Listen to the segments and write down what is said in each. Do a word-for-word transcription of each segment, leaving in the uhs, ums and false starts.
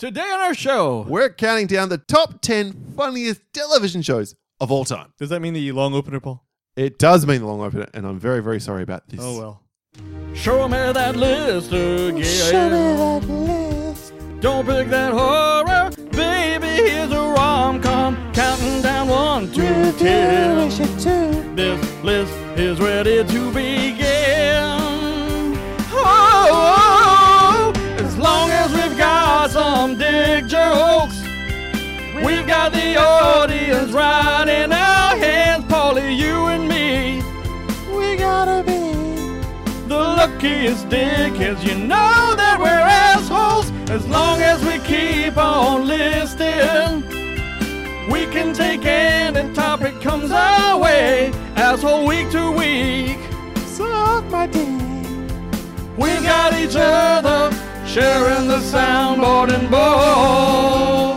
Today on our show, we're counting down the top ten funniest television shows of all time. Does that mean that you long opener, Paul? It does mean the long opener, and I'm very, very sorry about this. Oh, well. Show me that list again. Show me that list. Don't pick that horror. Baby, here's a rom-com. Counting down one to ten. This list is ready to begin. Oh, oh, oh, as long as we've got some dick jokes, we've got the audience right in our hands. Paulie, you and me, we gotta be the luckiest dickheads. You know that we're assholes. As long as we keep on listing, we can take any topic comes our way. Asshole week to week. Suck my dick. We got each other sharing the soundboard and bowl.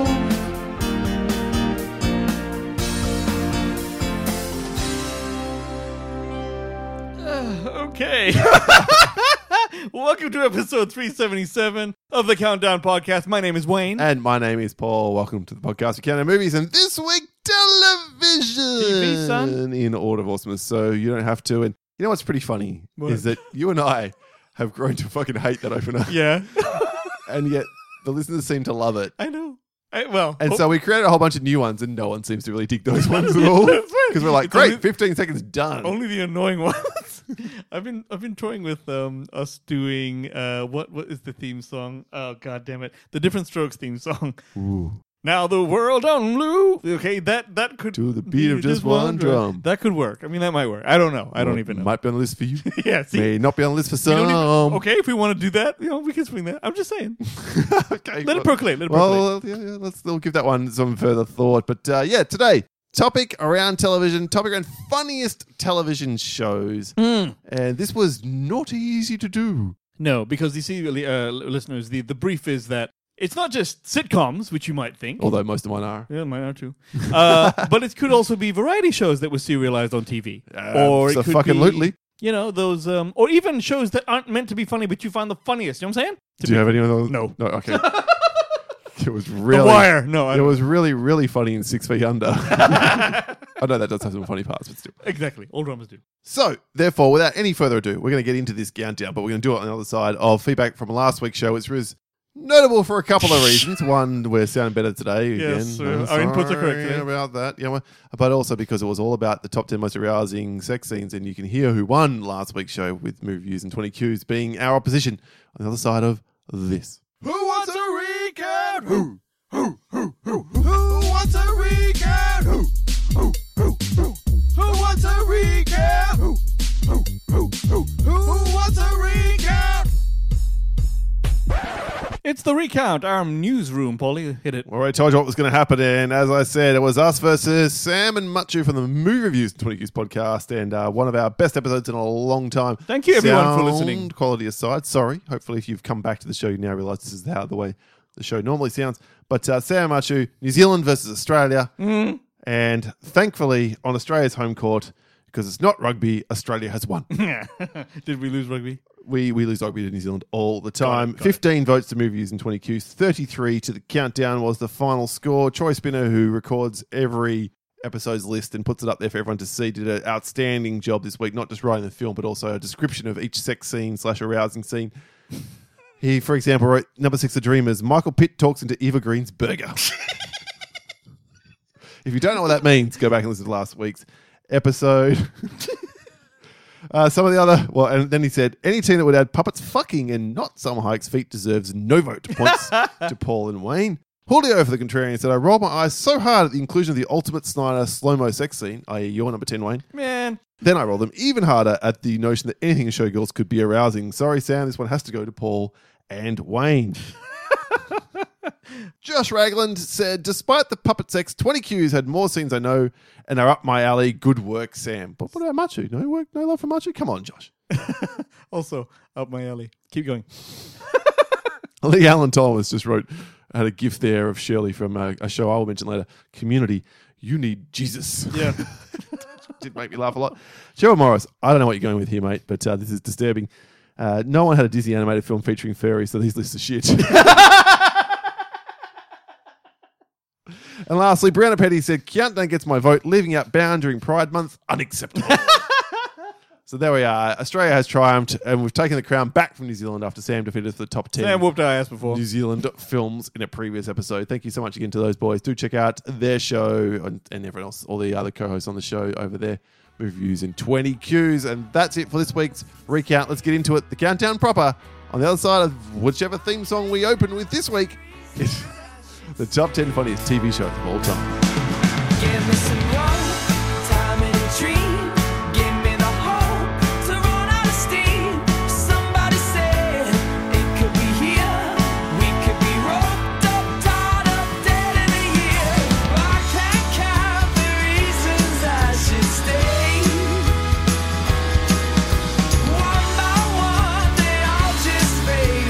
Uh, okay. Welcome to episode three seventy-seven of the Countdown Podcast. My name is Wayne. And my name is Paul. Welcome to the podcast. We count our movies, and this week, television. T V, son. In order of awesomeness, so you don't have to. And you know what's pretty funny What? is that you and I have grown to fucking hate that opener. Yeah. And yet the listeners seem to love it. I know. I, well, And oh, so we created a whole bunch of new ones, and no one seems to really dig those ones at all. That's right. Because we're like, It's great, only- fifteen seconds done. only the annoying ones. I've been I've been toying with um us doing uh what what is the theme song? Oh god damn it. The Different Strokes theme song. Ooh. Now the world on blue. Okay, that that could To the beat of just one drum. That could work. I mean that might work. I don't know. I don't even know. Might be on the list for you. yeah, see. May not be on the list for We some. don't even- okay, if we want to do that, you know, we can swing that. I'm just saying. Okay. Let well, it percolate. Let it percolate. Well, yeah, yeah, let's we'll give that one some further thought. But uh, yeah, today, topic around television, topic around funniest television shows. Mm. And this was not easy to do. No, because you see, uh, listeners, the, the brief is that it's not just sitcoms, which you might think. Although most of mine are. Yeah, mine are too. Uh, but it could also be variety shows that were serialized on T V. Uh, or so it could fucking be, lootly. you know, those, um, or even shows that aren't meant to be funny, but you find the funniest. You know what I'm saying? Do you have any of those? No. No, okay. It was really... The Wire. No, I It don't. was really, really funny in Six Feet Under. I know that does have some funny parts, but still. Exactly. All dramas do. So, therefore, without any further ado, we're going to get into this countdown, but we're going to do it on the other side of feedback from last week's show, which was notable for a couple of reasons. One, we're sounding better today. Yes, again. uh, our inputs are correct Sorry today. about that. Yeah, well, but also because it was all about the top ten most arousing sex scenes, and you can hear who won last week's show with movie reviews and twenty Qs being our opposition on the other side of this. Who wants a recount? Who? Who? Who? Who? Who wants a recount? Who? Who? Who? Who? Who wants a recount? Who? Who? Who? Who? Who wants a recount? It's the recount, our newsroom, Paulie. Hit it. Well, I told you what was going to happen, and as I said, it was us versus Sam and Machu from the Movie Reviews and twenty Qs podcast, and uh, one of our best episodes in a long time. Thank you, everyone, for Sound listening. Quality aside, sorry. Hopefully, if you've come back to the show, you now realise this is how the way the show normally sounds. But uh, Sam and Machu, New Zealand versus Australia, Mm. and thankfully, on Australia's home court, because it's not rugby, Australia has won. Did we lose rugby? We we lose rugby to New Zealand all the time. got it. fifteen votes to movie views and twenty Qs. thirty-three to the countdown was the final score. Troy Spinner, who records every episode's list and puts it up there for everyone to see, did an outstanding job this week, not just writing the film, but also a description of each sex scene slash arousing scene. He, for example, wrote number six, The Dreamers. Michael Pitt talks into Eva Green's burger. If you don't know what that means, go back and listen to last week's episode. Uh, some of the other, well, and then he said, any team that would add puppets fucking and not Salma Hayek's feet deserves no vote. Points to Paul and Wayne. Julio for the contrarian said, I rolled my eyes so hard at the inclusion of the ultimate Snyder slow-mo sex scene, that is your number ten, Wayne. Man. Then I rolled them even harder at the notion that anything in Showgirls could be arousing. Sorry, Sam, this one has to go to Paul and Wayne. Josh Ragland said, despite the puppet sex, twenty Qs had more scenes I know and are up my alley. Good work, Sam. But what about Machu? No work, no love for Machu? Come on, Josh. Also, up my alley. Keep going. Lee Allen Thomas just wrote, had a gift there of Shirley from a, a show I will mention later. Community, you need Jesus. Yeah. Did make me laugh a lot. Cheryl Morris, I don't know what you're going with here, mate, but uh, this is disturbing. Uh, no one had a Disney animated film featuring furries, so these lists are shit. And lastly, Brianna Petty said, Countdown gets my vote. Leaving out Bound during Pride Month, unacceptable. So there we are. Australia has triumphed, and we've taken the crown back from New Zealand after Sam defeated the top ten Sam whooped our ass before. New Zealand films in a previous episode. Thank you so much again to those boys. Do check out their show and, and everyone else, all the other co-hosts on the show over there. Movie Reviews in twenty Qs. And that's it for this week's recount. Let's get into it. The countdown proper. On the other side of whichever theme song we open with this week is the top ten funniest T V shows of all time. Give me some rope, time in a dream. Give me the hope to run out of steam. Somebody said it could be here. We could be roped up, tied up, dead in a year. I can't count the reasons I should stay. One by one, they all just fade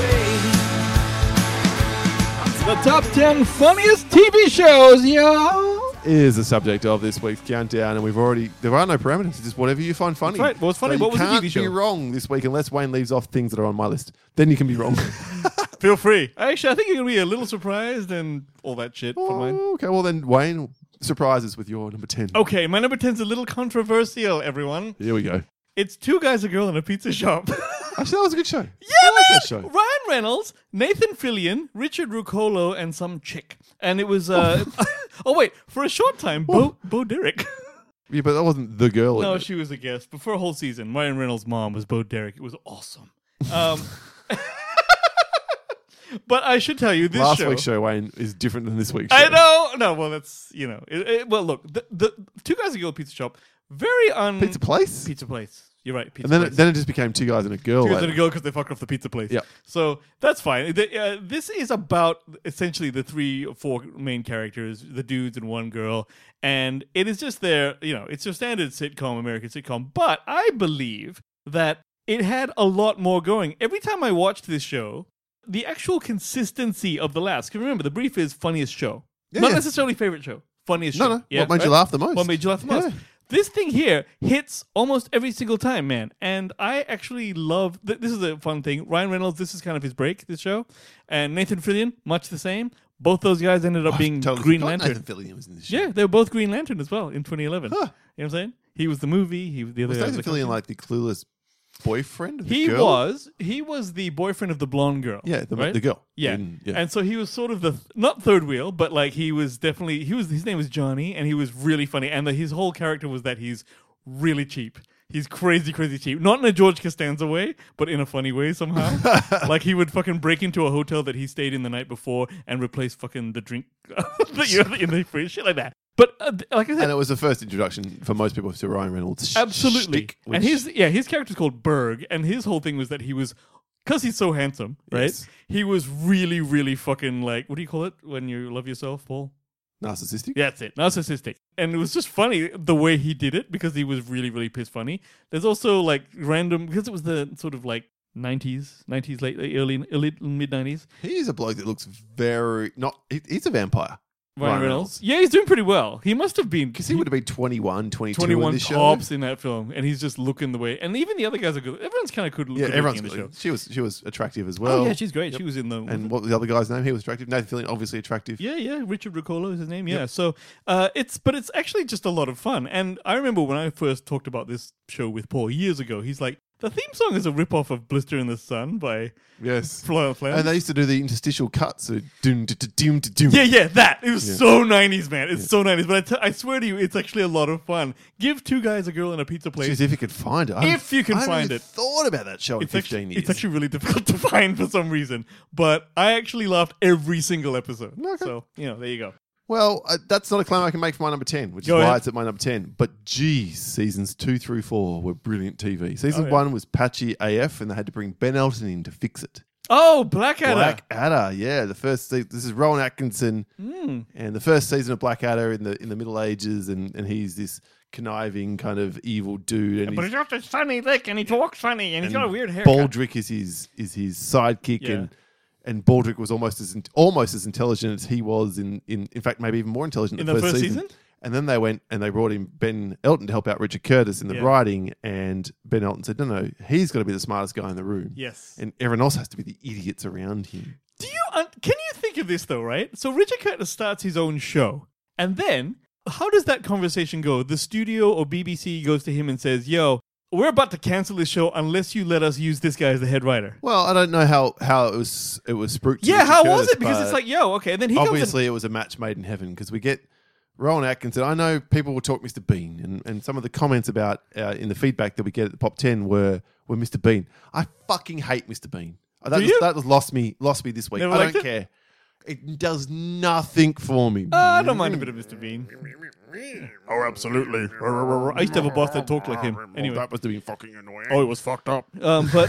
away. The top ten funniest T V shows, yo. Is the subject of this week's countdown, and we've already there are no parameters. It's just whatever you find funny. That's right. What's funny? So What was you the can't T V show? be wrong this week unless Wayne leaves off things that are on my list. Then you can be wrong. Feel free. Actually, I think you're going to be a little surprised and all that shit for mine. Oh, okay, well then Wayne surprises with your number ten. Okay, my number ten is a little controversial, everyone. Here we go. It's Two Guys, a Girl in a Pizza Shop. Actually, that was a good show. Yeah, I like man! that show. Ryan Reynolds, Nathan Fillion, Richard Ruccolo, and some chick. And it was, uh... oh, wait. For a short time, Bo, Bo Derek. Yeah, but that wasn't the girl. No, in it. she was a guest. But for a whole season, Ryan Reynolds' mom was Bo Derek. It was awesome. Um... But I should tell you, this Last show... week's show, Wayne, is different than this week's show. I know! No, well, that's, you know... It, it, well, look, the, the Two Guys, a Girl Pizza Shop, very un... Pizza Place? Pizza Place. You're right, Pizza and then Place. it, then it just became two guys and a girl. Two guys later. and a girl because they fucked off the pizza place. Yeah. So that's fine. The, uh, this is about essentially the three or four main characters, the dudes and one girl. And it is just their, you know, it's your standard sitcom, American sitcom. But I believe that it had a lot more going. Every time I watched this show, the actual consistency of the laughs. Because remember, the brief is funniest show. Yeah, Not yeah. necessarily favorite show. Funniest No, show. no. What made you laugh the most? What made you laugh the most? Yeah. This thing here hits almost every single time, man. And I actually love... Th- this is a fun thing. Ryan Reynolds, this is kind of his break, this show. And Nathan Fillion, much the same. Both those guys ended up Oh, being totally Green forgot Lantern. Nathan Fillion was in this show. Yeah, they were both Green Lantern as well in twenty eleven. Huh. You know what I'm saying? He was the movie. He was the other Was guy Nathan was the Fillion cartoon. like the clueless boyfriend of the He girl? was. He was the boyfriend of the blonde girl. Yeah, the, right? the girl. Yeah. In- yeah. And so he was sort of the not third wheel, but like he was definitely he was his name was Johnny, and he was really funny. And the, his whole character was that he's really cheap. He's crazy, crazy cheap. Not in a George Costanza way, but in a funny way somehow. Like he would fucking break into a hotel that he stayed in the night before and replace fucking the drink that you have in the fridge, shit like that. But uh, th- like I said, And it was the first introduction for most people to Ryan Reynolds. sh- absolutely. shtick, which- And his yeah, his character's called Berg, and his whole thing was that he was because he's so handsome, right? Yes. He was really, really fucking like what do you call it when you love yourself, Paul? narcissistic. Yeah, that's it. Narcissistic. And it was just funny the way he did it because he was really, really piss funny. There's also like random because it was the sort of like nineties, nineties, late, late early, early mid nineties. He is a bloke that looks very not. He, he's a vampire. Ryan Ryan Reynolds. Yeah, he's doing pretty well. He must have been Because he would have been twenty-one, twenty-two in twenty-one this show. tops in that film, and he's just looking the way. And even the other guys are good. Everyone's kind of good. Yeah, good everyone's looking in the good. show. She was she was attractive as well. Oh yeah, she's great. She was in the And what was the other guy's name? He was attractive. Nathan Fillion, obviously attractive. Yeah, yeah, Richard Ruccolo is his name. Yeah, Yep. so uh, it's but it's actually just a lot of fun. And I remember when I first talked about this show with Paul years ago. He's like, the theme song is a rip-off of "Blister in the Sun" by Yes. Flora Flair. And they used to do the interstitial cuts. So doom, doom, doom, doom. Yeah, yeah, that. It was Yeah. so nineties, man. It's so nineties. But I, t- I swear to you, it's actually a lot of fun. Give Two Guys, a Girl in a Pizza Place. Jeez, if you could find it. I If haven't- you can I haven't find even it. thought about that show in It's fifteen actually, years. it's actually really difficult to find for some reason. But I actually laughed every single episode. Okay. So, you know, there you go. Well, uh, that's not a claim I can make for my number ten, which Go is why ahead. it's at my number ten. But geez, seasons two through four were brilliant T V. Season Oh, yeah. one was patchy A F, and they had to bring Ben Elton in to fix it. Oh, Blackadder. Blackadder, yeah. The first se- this is Rowan Atkinson, Mm. and the first season of Blackadder in the in the Middle Ages, and, and he's this conniving kind of evil dude, and But he's, he's got this funny lick, and he talks funny, and he's got a and weird haircut. Baldrick is his is his sidekick, Yeah. and and Baldrick was almost as in, almost as intelligent as he was in in in fact maybe even more intelligent In the the first, first season. season? And then they went and they brought in Ben Elton to help out Richard Curtis in the Yeah. writing, and Ben Elton said, "No, no, he's got to be the smartest guy in the room, Yes. and everyone else has to be the idiots around him." Do you un- can you think think of this though, right? So Richard Curtis starts his own show, and then how does that conversation go? The studio or B B C goes to him and says, "Yo, we're about to cancel this show unless you let us use this guy as the head writer." Well, I don't know how, how it was it was spruiked. to Yeah, Richard how was Curtis, it? Because but it's like, yo, okay, and then he comes obviously it was a match made in heaven because we get Rowan Atkinson. I know people will talk Mister Bean, and, and some of the comments about uh, in the feedback that we get at the Pop ten were were Mister Bean. I fucking hate Mister Bean. Uh, That Do was, you? that was lost me lost me this week. Never I liked don't it? care. It does nothing for me. Uh, I don't mind a bit of Mister Bean. Oh, absolutely. I used to have a boss that talked like him. Anyway, That must have been fucking annoying. oh, it was fucked up. Um, but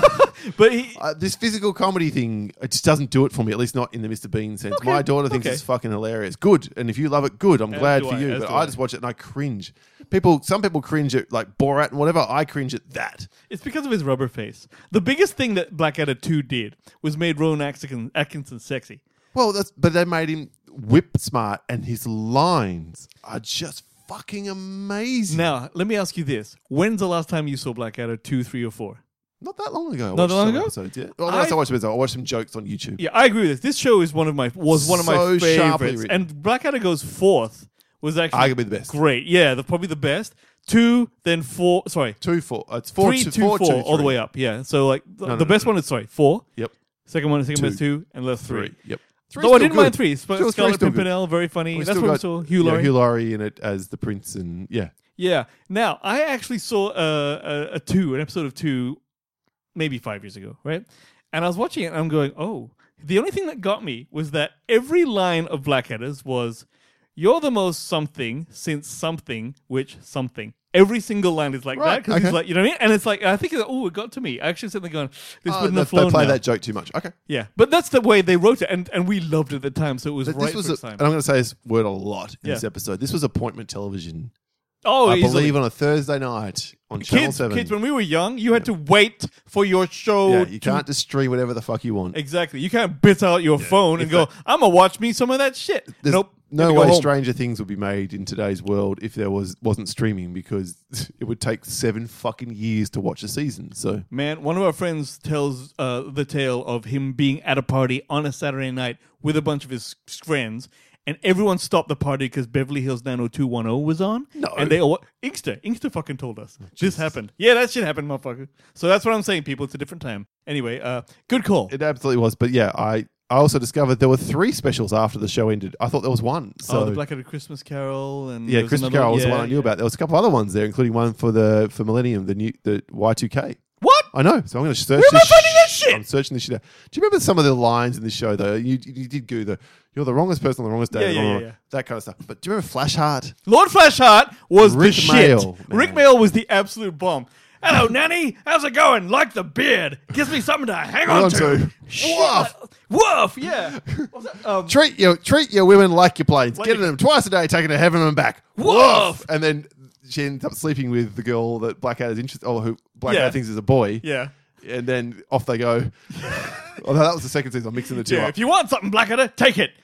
but he, Uh, this physical comedy thing, it just doesn't do it for me, at least not in the Mister Bean sense. Okay, My daughter thinks okay. it's fucking hilarious. Good. And if you love it, good. I'm As glad do for I, you. as But do I I. just watch it and I cringe. People, some people cringe at like Borat and whatever. I cringe at that. it's because of his rubber face. The biggest thing that Blackadder two did was made Rowan Atkinson, Atkinson sexy. Well, that's but they made him whip smart, and his lines are just fucking amazing. Now, let me ask you this. When's the last time you saw Blackadder two, three, or four? Not that long ago. I Not watched that long some ago? Episodes, yeah. Well, I, I- I watched episodes. I watched some jokes on YouTube. Yeah, I agree with this. This show is one of my was one of my So sharply favorites. written. And Blackadder goes fourth was actually Arguably the best. great. Yeah, the, probably the best. Two, then four. Sorry, Two, four. Uh, it's four, three, two, two, four, four, two, all the three. way up. Yeah. So like the, No, the no, best no. one is sorry four. Yep. Second one, second Two. best two, and left three. Three. Yep. Though I still didn't mind good. three. Sp- Still- Scarlet three's still good. Pimpernel, very funny. We That's still what we got, saw. Hugh yeah, Laurie. Hugh Laurie in it as the prince, and yeah. Yeah. Now, I actually saw a, a, a two, an episode of two, maybe five years ago, right? And I was watching it and I'm going, oh, the only thing that got me was that every line of Blackadder's was, "You're the most something since something, which something." Every single line is like that Right, because okay. he's like, you know what I mean? And it's like, I think, oh, it got to me. I actually sitting there going, this Oh, wouldn't they, have flown they play now. that joke too much. Okay. Yeah. But that's the way they wrote it. And, and we loved it at the time. So it was But right this was, for a, its time. and I'm going to say this word a lot in Yeah. this episode. This was appointment television. Oh, I easily. believe on a Thursday night on Channel Kids, seven. kids, when we were young, you had to wait for your show. yeah, you to- can't just stream whatever the fuck you want. Exactly. You can't bit out your phone and go, I'm going to watch me some of that shit. There's nope. no Gotta go way home. Stranger Things would be made in today's world if there was wasn't streaming, because it would take seven fucking years to watch a season. So Man, one of our friends tells uh, the tale of him being at a party on a Saturday night with a bunch of his friends, and everyone stopped the party because Beverly Hills nine oh two one oh was on. No. And they all, Inkster, Inkster fucking told us. this happened. Yeah, that shit happened, motherfucker. So that's what I'm saying, people. It's a different time. Anyway, uh, good call. it absolutely was. But yeah, I I also discovered there were three specials after the show ended. I thought there was one. So oh, the Blackadder Christmas Carol. and yeah, there was Christmas another- Carol was the yeah, one I knew yeah. about. There was a couple other ones there, including one for the for Millennium, the new the Y two K. What? I know. So I'm going to search. Where am I this finding that shit? I'm searching this shit out. Do you remember some of the lines in the show though? You you did go the you're the wrongest person on the wrongest day, Yeah, the yeah, wrong- yeah, yeah. that kind of stuff. But do you remember Flashheart? Lord Flashheart was Rick the shit. Mail, man. Rick Mail was the absolute bomb. Hello, Nanny. How's it going? Like the beard. Gives me something to hang on, on to. to. Shit. Woof. Woof. Yeah. What was that? Um, Treat your treat your women like your planes. Like Getting a- them twice a day, taking to heaven and back. Woof. And then she ends up sleeping with the girl that Blackadder's interested, or who Blackadder Yeah. thinks is a boy. yeah. And then off they go. Although that was the second season. I'm mixing the two Yeah. up. If you want something, Blackadder, take it.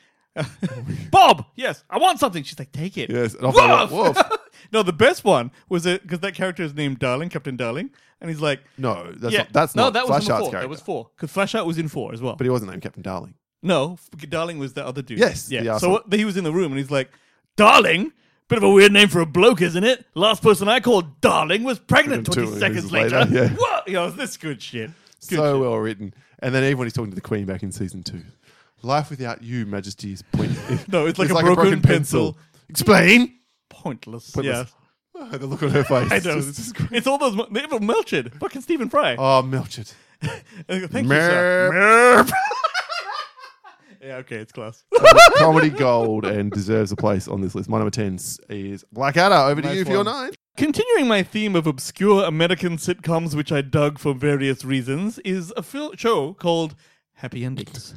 Bob. Yes, I want something. She's like, take it. Yes. And off they Woof. go. Woof. No, the best one was it because that character is named Darling, Captain Darling, and he's like, No, that's yeah, not. That's no, not that was Flashheart's number four. character. That was four because Flashheart was in four as well. But he wasn't named Captain Darling. No, f- Darling was the other dude. Yes, yeah. the So asshole. what, he was in the room and he's like, "Darling, bit of a weird name for a bloke, isn't it? Last person I called Darling was pregnant Two twenty years seconds later, later. yeah. What? You know, this good shit. Good so shit. well written. And then even when he's talking to the Queen back in season two, life without you, Majesty, is pointless. No, it's like a broken pencil. Explain. Pointless. Pointless. Yeah, The look on her face. I know. Just- It's, just great. it's all those. They even Melchett, fucking Stephen Fry. Oh, Melchett. I go, Thank you, sir. Yeah, okay, it's class. Comedy gold and deserves a place on this list. My number ten is Blackadder. Over to Nice you for your one. nine. Continuing my theme of obscure American sitcoms, which I dug for various reasons, is a fil- show called Happy Endings.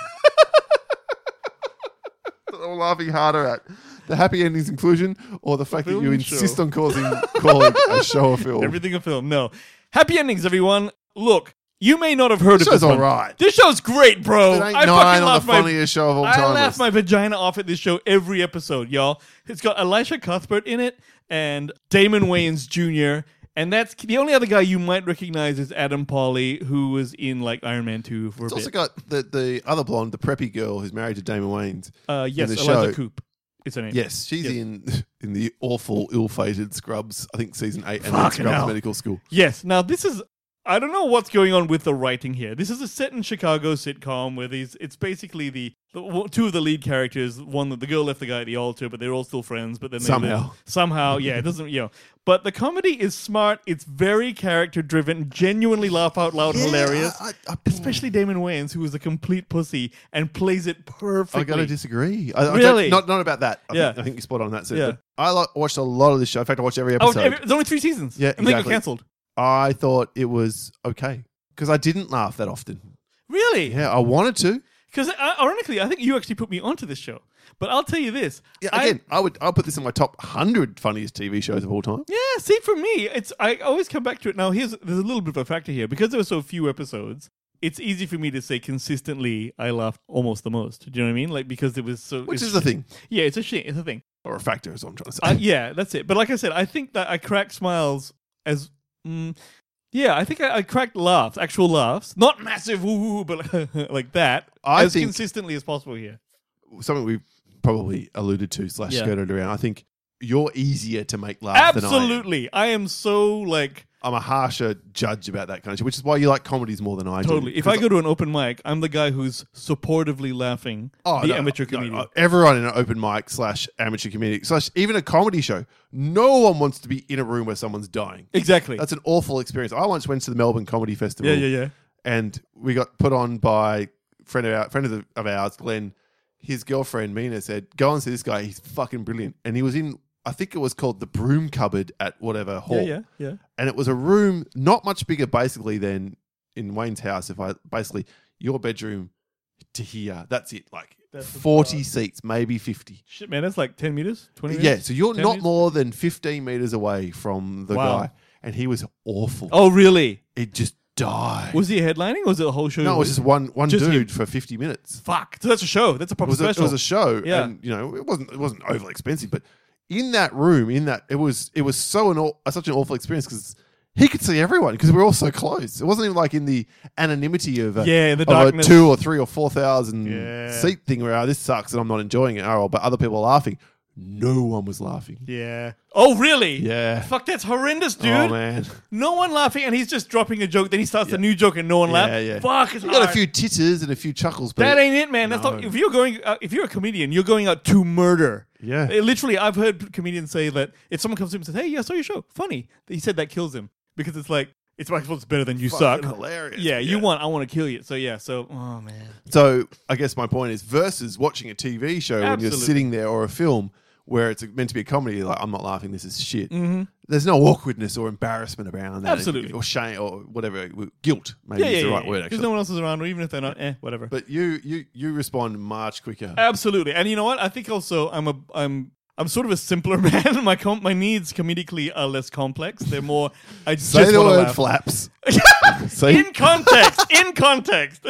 I'm laughing harder at the happy endings inclusion or the fact that film you show. insist on causing, calling a show a film. Everything a film. No. Happy Endings, everyone. Look, you may not have heard This of show's this one. alright. This show's great, bro. It ain't I nine fucking on laugh the my funniest show of all I time. laugh my vagina off at this show every episode, y'all. It's got Elisha Cuthbert in it and Damon Wayans Junior And that's the only other guy you might recognize is Adam Pawley, who was in like Iron Man two for It's a also bit. got the, the other blonde, the preppy girl who's married to Damon Wayans. uh, yes, in the Eliza show. Coop. It's her name. Yes, she's Yes. in in the awful, ill-fated Scrubs, I think season eight, and then Fucking Scrubs hell. Medical School. Yes. Now this is. I don't know what's going on with the writing here. This is a set in Chicago sitcom where these. It's basically the, the two of the lead characters. One, the girl left the guy at the altar, but they're all still friends. But then they Somehow. live- somehow, yeah, it doesn't. You know, but the comedy is smart. It's very character driven. Genuinely laugh out loud, hilarious. I, I, I, Especially Damon Wayans, who is a complete pussy and plays it perfectly. I gotta disagree. I, I Really? don't, not not about that. I Yeah. think, I think you're spot on that. Sense. Yeah. But I like, watched a lot of this show. In fact, I watched every Oh, episode. every- there's only three seasons. Yeah, and then it got exactly. cancelled. I thought it was okay because I didn't laugh that often. Really? Yeah, I wanted to. Because ironically, I think you actually put me onto this show. But I'll tell you this. Yeah, I- again, I, would I'll put this in my top hundred funniest T V shows of all time. Yeah, see, for me, it's I always come back to it. Now, here's there's a little bit of a factor here because there were so few episodes. It's easy for me to say consistently I laughed almost the most. Do you know what I mean? Like because it was so. Which it's- is the thing, Yeah, it's a shame. It's a thing. or a factor, is what I'm trying to say. Uh, yeah, that's it. But like I said, I think that I cracked smiles as. Mm, yeah, I think I, I cracked laughs, actual laughs, not massive woo, but like that, I as think- consistently as possible here. Something we've probably alluded to slash Yeah. skirted around. I think you're easier to make laugh than I am. Absolutely, I am so like. I'm a harsher judge about that kind of shit, which is why you like comedies more than I do. Totally. If I go to an open mic, I'm the guy who's supportively laughing Oh, the no, amateur no, comedian. uh, everyone in an open mic slash amateur comedian slash even a comedy show, no one wants to be in a room where someone's dying. exactly. That's an awful experience. I once went to the Melbourne Comedy Festival. yeah, yeah, yeah. And we got put on by friend of our friend of, the, of ours, Glenn. His girlfriend Mina said, "Go and see this guy. He's fucking brilliant." And he was in, I think it was called the Broom Cupboard at whatever hall. Yeah, yeah, yeah. And it was a room not much bigger, basically, than in Wayne's house. If I basically your bedroom to here, that's it. Like That's forty about- seats, maybe fifty. Shit, man, that's like ten meters, twenty Yeah, meters. so you're ten not meters? more than fifteen meters away from the Wow. guy, and he was awful. Oh, really? It just died. Was he headlining or was it a whole show? no, it was just one one Just dude him. for fifty minutes. Fuck. So that's a show. That's a It proper was a, it special. was a show, Yeah. and you know it wasn't it wasn't overly expensive, but in that room, in that it was it was so an aw- such an awful experience because he could see everyone because we were all so close. It wasn't even like in the anonymity of a, Yeah, in the of a darkness. two or three or four thousand Yeah. seat thing where oh, this sucks and I'm not enjoying it. Oh, but other people are laughing. No one was laughing. yeah. Oh, really? Yeah. Fuck, that's horrendous, dude. Oh man, No one laughing, and he's just dropping a joke. Then he starts a new joke, and no one yeah, laughs. yeah. Fuck, it's You got a hard. few titters and a few chuckles, but That ain't it, man. That's No. not. If you're going, uh, if you're a comedian, you're going out to murder. Yeah. Uh, literally, I've heard comedians say that if someone comes to him and says, "Hey, yeah, I saw your show, funny," he said that kills him because it's like it's my fault. It's better than you fucking suck. hilarious. Yeah, you want. I want to kill you. So yeah. So oh man. So I guess my point is versus watching a T V show when you're Absolutely. sitting there or a film where it's meant to be a comedy, you're like I'm not laughing, this is shit. Mm-hmm. There's no awkwardness or embarrassment around that. Absolutely. Or shame or whatever. Guilt, maybe Yeah, is yeah, the yeah. right word Because actually. no one else is around, or even if they're not, eh, whatever. But you you you respond much quicker. Absolutely, and you know what? I think also I'm a I'm I'm sort of a simpler man. my com- my needs comedically are less complex. They're more. I Say just the wanna word laugh. flaps. Say In context. in context.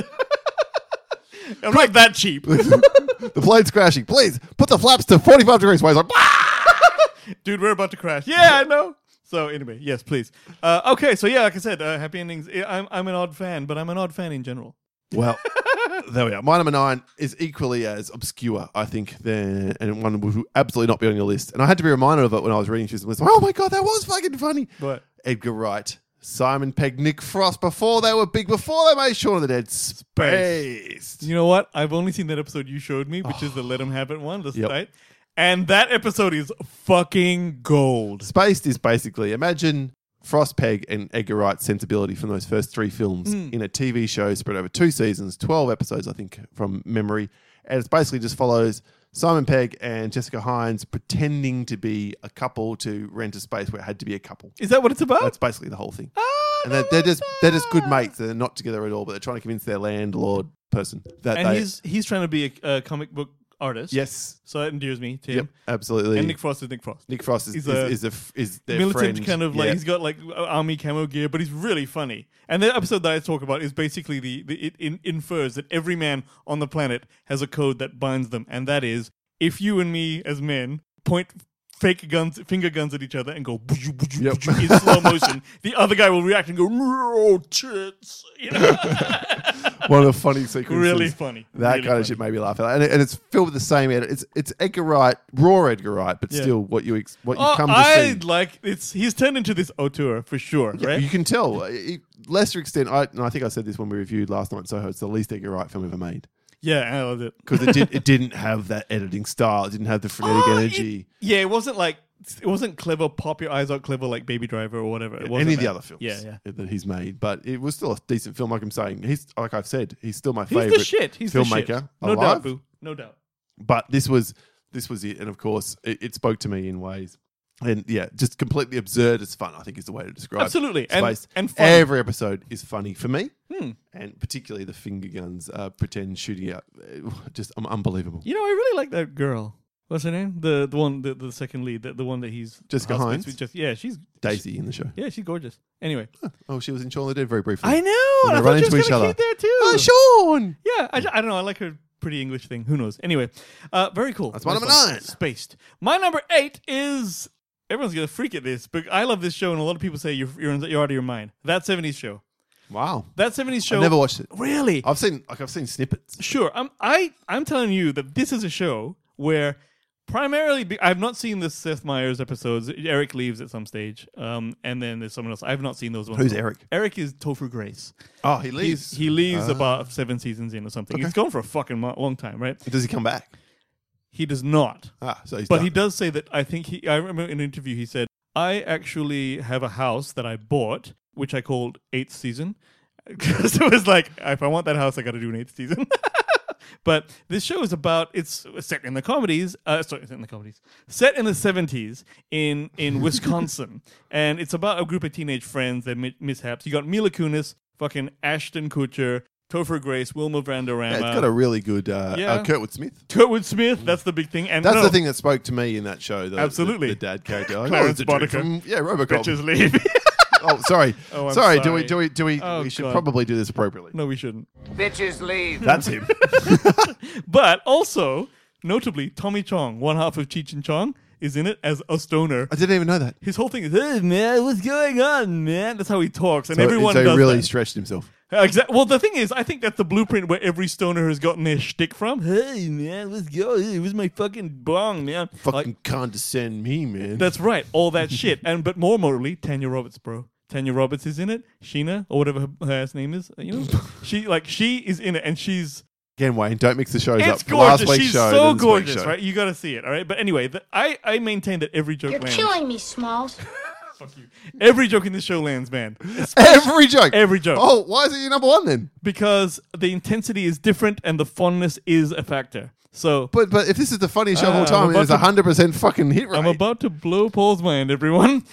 I'm not that cheap. the plane's crashing. Please put the flaps to forty-five degrees. Why is like, Dude, we're about to crash. Yeah, I know. So anyway, yes, please. Uh, okay, so yeah, like I said, uh, happy endings. I- I'm I'm an odd fan, but I'm an odd fan in general. well, there we are. My number nine is equally as obscure, I think, than, and one would absolutely not be on your list. And I had to be reminded of it when I was reading through some lists. Oh my God, that was fucking funny. But Edgar Wright, Simon Pegg, Nick Frost, before they were big, before they made Shaun of the Dead, Spaced. you know what? I've only seen that episode you showed me, which is the Let 'Em Have It one, the Yep. site. And that episode is fucking gold. Spaced is basically, imagine Frost, Pegg, and Edgar Wright's sensibility from those first three films Hmm. in a T V show spread over two seasons, twelve episodes, I think, from memory. And it's basically just follows Simon Pegg and Jessica Hines pretending to be a couple to rent a space where it had to be a couple. Is that what it's about? That's basically the whole thing. Ah, And they're, they're just they're just good mates. They're not together at all, but they're trying to convince their landlord person that and they. he's he's trying to be a, a comic book artist. Yes. So that endears me to Yep. him. Absolutely. And Nick Frost is Nick Frost. Nick Frost is He's is, a is, a f is their Militant friend. kind of like Yeah. he's got like army camo gear, but he's really funny. And the episode that I talk about is basically the, the it in, infers that every man on the planet has a code that binds them, and that is if you and me as men point fake guns, finger guns at each other and go boo-joo, boo-joo, Yep. boo-joo in slow motion. The other guy will react and go, no, tits. You know? One of the funny sequences. Really funny. That Really kind of funny. shit made me laugh. And, it, and it's filled with the same edit. It's it's Edgar Wright, raw Edgar Wright, but Yeah. still what you ex- what you Oh, come to I see. like it's. He's turned into this auteur for sure, Yeah, right? You can tell. It, lesser extent, I, and I think I said this when we reviewed Last Night in Soho, it's the least Edgar Wright film ever made. Yeah, I loved it. Because it, did, it didn't have that editing style. It didn't have the frenetic Oh, energy. it- yeah, it wasn't like it wasn't clever. Pop your eyes out, clever like Baby Driver or whatever. It wasn't Any of the that. other films Yeah, yeah. that he's made. But it was still a decent film, like I'm saying. He's Like I've said, he's still my He's favourite the shit. He's filmmaker the shit. No alive. doubt, boo. No doubt. But this was this was it. And of course, it, it spoke to me in ways. And yeah, just completely absurd as fun, I think is the way to describe Absolutely. And- Space. and funny. Every episode is funny for me. Hmm. And particularly the finger guns uh, pretend shooting out. uh, Just um, unbelievable. You know, I really like that girl. What's her name? The the one, the, the second lead, the, the one that he's Jessica housemates Hines? with. Just yeah, she's Daisy in the show. yeah, she's gorgeous. Anyway, Oh, she was in Shaun of the Dead very briefly. I know. When I they thought run she into was each kind other. of cute there too. Oh, Sean! Yeah, I, I don't know. I like her pretty English thing. Who knows? Anyway, uh, very cool. That's my Nice number one. nine. Spaced. My number eight is everyone's gonna freak at this, but I love this show, and a lot of people say you're you're, you're out of your mind. That seventies show. Wow. That seventies show. I never watched it. Really? I've seen like I've seen snippets. Sure. I'm I I'm telling you that this is a show where primarily be, I've not seen the Seth Meyers episodes. Eric leaves at some stage, um, and then there's someone else. I've not seen those ones. Who's Eric? Eric is Topher Grace. Oh, he He's, leaves. he leaves Ah. about seven seasons in or something. He's gone for a fucking mo- long time, right? Does he come back? He does not. Ah, so he's But done. he does say that I think he I remember in an interview he said, I actually have a house that I bought, which I called eighth season. Because it was like, if I want that house, I got to do an eighth season. But this show is about, it's set in the comedies, uh, sorry, set in the comedies, set in the seventies in, in Wisconsin. And it's about a group of teenage friends that mi- mishaps. You got Mila Kunis, fucking Ashton Kutcher, Topher Grace, Wilma Vanderama. Yeah, it's got a really good uh, Yeah. uh, Kurtwood Smith. Kurtwood Smith, that's the big thing. And That's no, the thing that spoke to me in that show. The, Absolutely. the, the dad character. I know Clarence it's the dude Boddicker. from- Yeah, RoboCop. bitches leave. Oh, sorry. Oh, I'm sorry. Do sorry. we? Do we? Do we? Oh, we should God. probably do this appropriately. No, we shouldn't. Bitches leave. That's him. But also, notably, Tommy Chong, one half of Cheech and Chong, is in it as a stoner. I didn't even know that. His whole thing is, hey, man, what's going on, man? That's how he talks. And So, everyone so does he really that. stretched himself. Exactly. Well, the thing is, I think that's the blueprint where every stoner has gotten their shtick from. Hey, man, let's go. It was my fucking bong, man. Fucking Like, condescend me, man. that's right. All that shit. And but more morally, Tanya Roberts, bro. Tanya Roberts is in it. Sheena, or whatever her, her ass name is. You know, she like she is in it, and she's Again, Wayne, don't mix the shows up. it's For last gorgeous. week's She's show to so this week's gorgeous, show. right? You got to see it, all right. But anyway, the, I I maintain that every joke You're lands. killing me, Smalls. Fuck you. Every joke in this show lands, man. Every joke. Every joke. Oh, why is it your number one then? Because the intensity is different and the fondness is a factor. So But but if this is the funniest show of Ah, all I'm time, about it's a to- hundred percent fucking hit rate. I'm about to blow Paul's mind, everyone.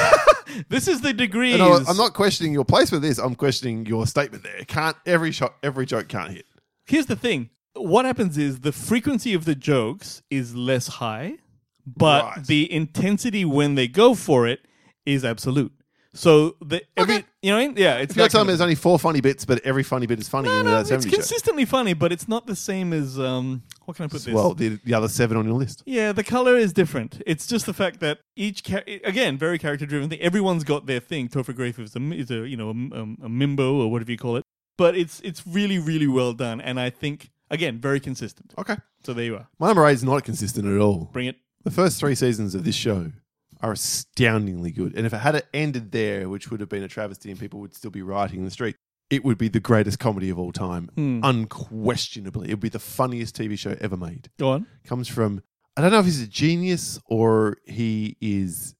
This is the degrees. And I- I'm not questioning your place with this. I'm questioning your statement there. It can't every shot, every joke can't hit. Here's the thing. What happens is the frequency of the jokes is less high, but Right. the intensity when they go for it is absolute. So the every Okay. you know what I mean? Yeah, it's If you're that telling kind me of- there's only four funny bits, but every funny bit is funny no, in no, that it's seventies show. consistently funny, but it's not the same as um. What can I put this? Well, the, the other seven on your list. Yeah, the color is different. It's just the fact that each char- again very character driven thing. Everyone's got their thing. Topher Grace is a is a you know a, a, a mimbo or whatever you call it. But it's it's really really well done, and I think again very consistent. Okay. So there you are. My number eight is not consistent at all. Bring it. The first three seasons of this show are astoundingly good. And if it had ended there, which would have been a travesty and people would still be rioting in the street, it would be the greatest comedy of all time. Hmm. Unquestionably. It would be the funniest T V show ever made. Go on. Comes from, I don't know if he's a genius or he is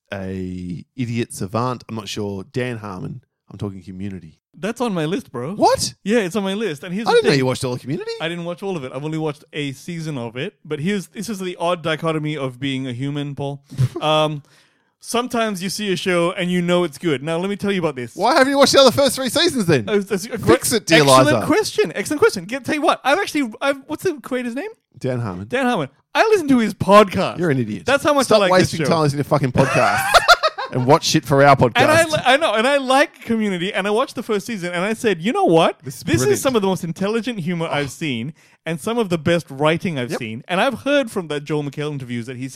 a idiot savant. I'm not sure. Dan Harmon. I'm talking Community. That's on my list, bro. What? Yeah, it's on my list. And here's I the didn't know thing. you watched all of Community. I didn't watch all of it. I've only watched a season of it. But here's this is the odd dichotomy of being a human, Paul. um, sometimes you see a show and you know it's good. Now let me tell you about this. Why haven't you watched the other first three seasons then? Uh, that's a Fix great- it, dear Excellent Liza. question. Excellent question. Get tell you what. I've actually. I've, what's the creator's name? Dan Harmon. Dan Harmon. I listen to his podcast. You're an idiot. That's how much Stop I like this wasting show. time listening to fucking podcasts and watch shit for our podcast. And I, li- I know, and I like Community, and I watched the first season, and I said, you know what? This is This is brilliant. some of the most intelligent humor I've seen, and some of the best writing I've Yep. seen. And I've heard from that Joel McHale interviews that he said that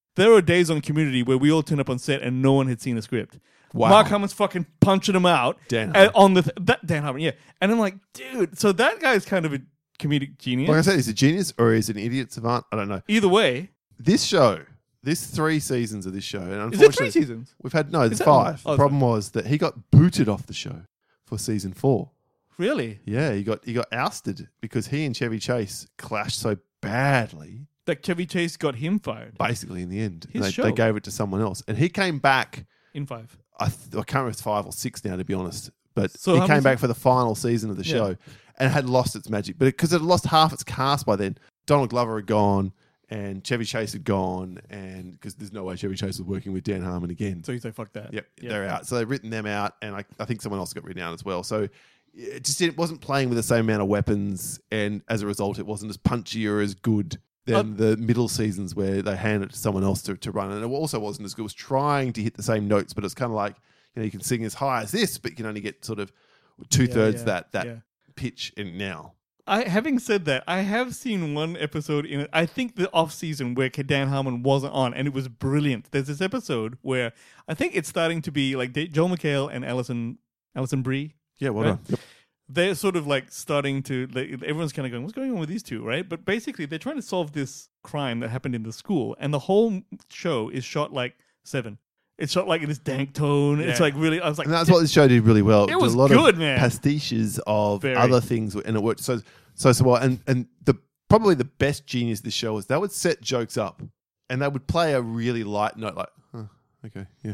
there were days on Community where we all turned up on set and no one had seen a script. Wow. Mark Harmon's fucking punching them out. Dan and Harmon. on the th- that Dan Harmon, yeah. And I'm like, dude, so that guy's kind of a comedic genius. Like I said, is he a genius or is he an idiot savant? I don't know. Either way, This show, this three seasons of this show, and is it three unfortunately, seasons? we've had no, it's that- five. oh, the problem was that he got booted off the show for season four. Really? Yeah, he got he got ousted because he and Chevy Chase clashed so badly. That Chevy Chase got him fired Basically, in the end, His they, show. they gave it to someone else, and he came back. in five. I, th- I can't remember if it's five or six now, to be honest. But So he how came many- back for the final season of the Yeah. show and had lost its magic. But because it, it had lost half its cast by then, Donald Glover had gone and Chevy Chase had gone, and because there's no way Chevy Chase was working with Dan Harmon again. So he's like, fuck that. Yep, Yeah. they're out. So they've written them out, and I, I think someone else got written out as well. So it just it wasn't playing with the same amount of weapons, and as a result, it wasn't as punchy or as good than Uh, the middle seasons where they hand it to someone else to, to run. And it also wasn't as good. It was trying to hit the same notes, but it's kind of like, you know, you can sing as high as this, but you can only get sort of two thirds yeah, that that yeah. pitch in now. I, having said that, I have seen one episode in it. I think the off season where Dan Harmon wasn't on, and it was brilliant. There's this episode where I think it's starting to be like Da- Joel McHale and Alison Alison Brie. Yeah, well Right. done. Yep. They're sort of like starting to. Like, everyone's kind of going, "What's going on with these two?" Right? But basically, they're trying to solve this crime that happened in the school, and the whole show is shot like Seven. It's shot like in this dank tone. It's Yeah. like really. I was like, And that's what this show did really well. It did was a lot good, of man. pastiches of Very. other things, and it worked so so so well. And and the probably the best genius of this show is they would set jokes up, and they would play a really light note, like, huh, okay, yeah.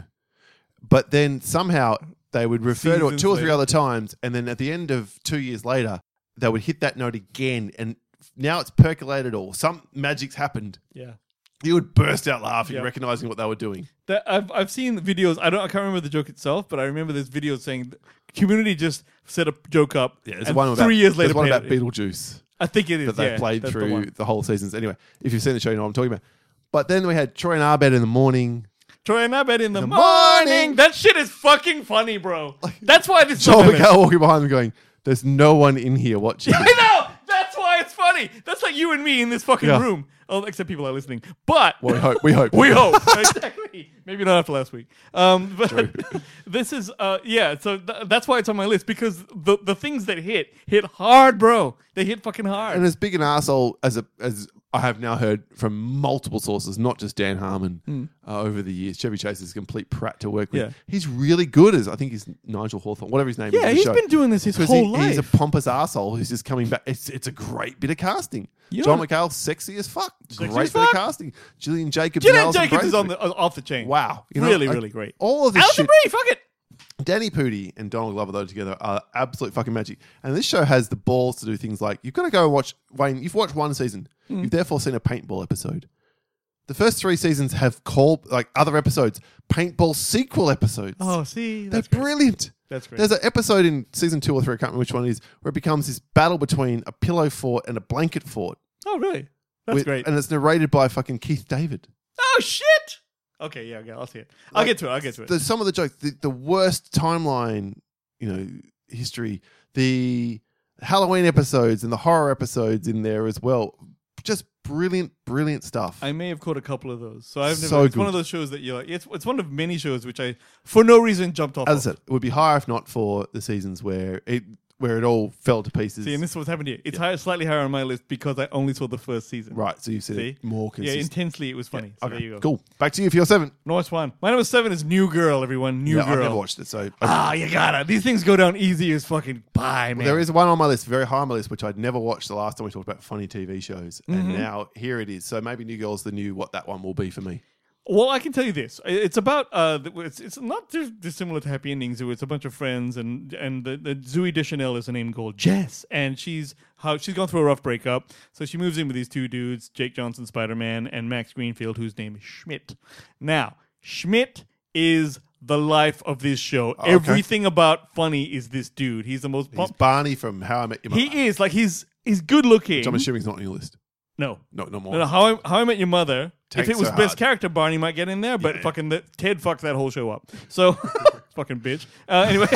But then somehow they would refer to it Seasons two or three later. other times, and then at the end of two years later, they would hit that note again, and now it's percolated, or some magic's happened. yeah. You would burst out laughing, Yeah. recognizing what they were doing. That I've I've seen videos. I don't. I can't remember the joke itself, but I remember there's videos saying the Community just set a joke up. Yeah, there's and one about three years later. There's one played about it. Beetlejuice. I think it is that they yeah, played that's the through one. the, whole seasons. Anyway, if you've seen the show, you know what I'm talking about. But then we had Troy and Arbed in the morning. Troy and Abed in the, the morning. morning. That shit is fucking funny, bro. That's why this. Joel is so McHale walking behind them going, there's no one in here watching. I know. That's why it's funny. That's like you and me in this fucking Yeah. room. Oh, except people are listening. But Well, we hope. We hope. we hope. Exactly. Maybe not after last week. Um, but this is, uh, yeah, so th- that's why it's on my list, because the, the things that hit, hit hard, bro. They hit fucking hard. And as big an asshole as a as I have now heard from multiple sources, not just Dan Harmon, uh, over the years, Chevy Chase is a complete prat to work with. Yeah. He's really good as, I think he's Nigel Hawthorne, whatever his name is. yeah, in the he's show. been doing this his Because whole he, life. he's a pompous asshole who's just coming back. It's it's a great bit of casting. You John know- McHale, sexy as fuck. Sexy great as bit fuck. of casting. Gillian Jacobs. and Gillian Alison Jacobs is on Braithwaite. the uh, off the chain. Wow. You know, really, like, really great. All of this Alison shit. Brie, fuck it. Danny Pudi and Donald Glover, though, together are absolute fucking magic. And this show has the balls to do things like, you've got to go and watch, Wayne, you've watched one season. Hmm. You've therefore seen a paintball episode. The first three seasons have called, like other episodes, paintball sequel episodes. Oh, see, They're that's great. brilliant. That's great. There's an episode in season two or three, I can't remember which one it is, where it becomes this battle between a pillow fort and a blanket fort. Oh, really? That's with- great. And it's narrated by fucking Keith David. Oh, shit. Okay, yeah, okay, I'll see it. I'll Like, get to it. I'll get to it. The, some of the jokes, the, the worst timeline, you know, history, the Halloween episodes and the horror episodes in there as well. Just brilliant, brilliant stuff. I may have caught a couple of those. So I've never. So it's one good. of those shows that you're like. It's it's one of many shows which I, for no reason, jumped off. As I of. said, it would be higher if not for the seasons where it where it all fell to pieces. See, and this is what's happened here. It's higher, slightly higher on my list because I only saw the first season. right, so you've seen See? it more Yeah, consistent. intensely it was funny. So there you go. Cool. Back to you for your seven. Nice one. My number seven is New Girl. Everyone, New yeah, I've Girl. never watched it, so Ah, you gotta. These things go down easy as fucking pie, man. there is one on my list, very high on my list, which I'd never watched the last time we talked about funny T V shows, Mm-hmm. and now here it is. So maybe New Girl's the new what that one will be for me. Well, I can tell you this: it's about uh, the- it's it's not dis- dissimilar to Happy Endings. It's a bunch of friends, and and the, the Zooey Deschanel is a name called Jess, and she's how she's gone through a rough breakup. So she moves in with these two dudes, Jake Johnson, Spider Man, and Max Greenfield, whose name is Schmidt. Now, Schmidt is the life of this show. okay. Everything about funny is this dude. He's the most. He's Pop- Barney from How I Met Your Mother. he is like he's he's good looking. Which I'm assuming is not on your list. No. No, no more. No, no, how I, how I Met Your Mother. Tanks if it was so best hard. character, Barney might get in there, but Yeah. fucking the, Ted fucked that whole show up. So, fucking bitch. Uh, anyway,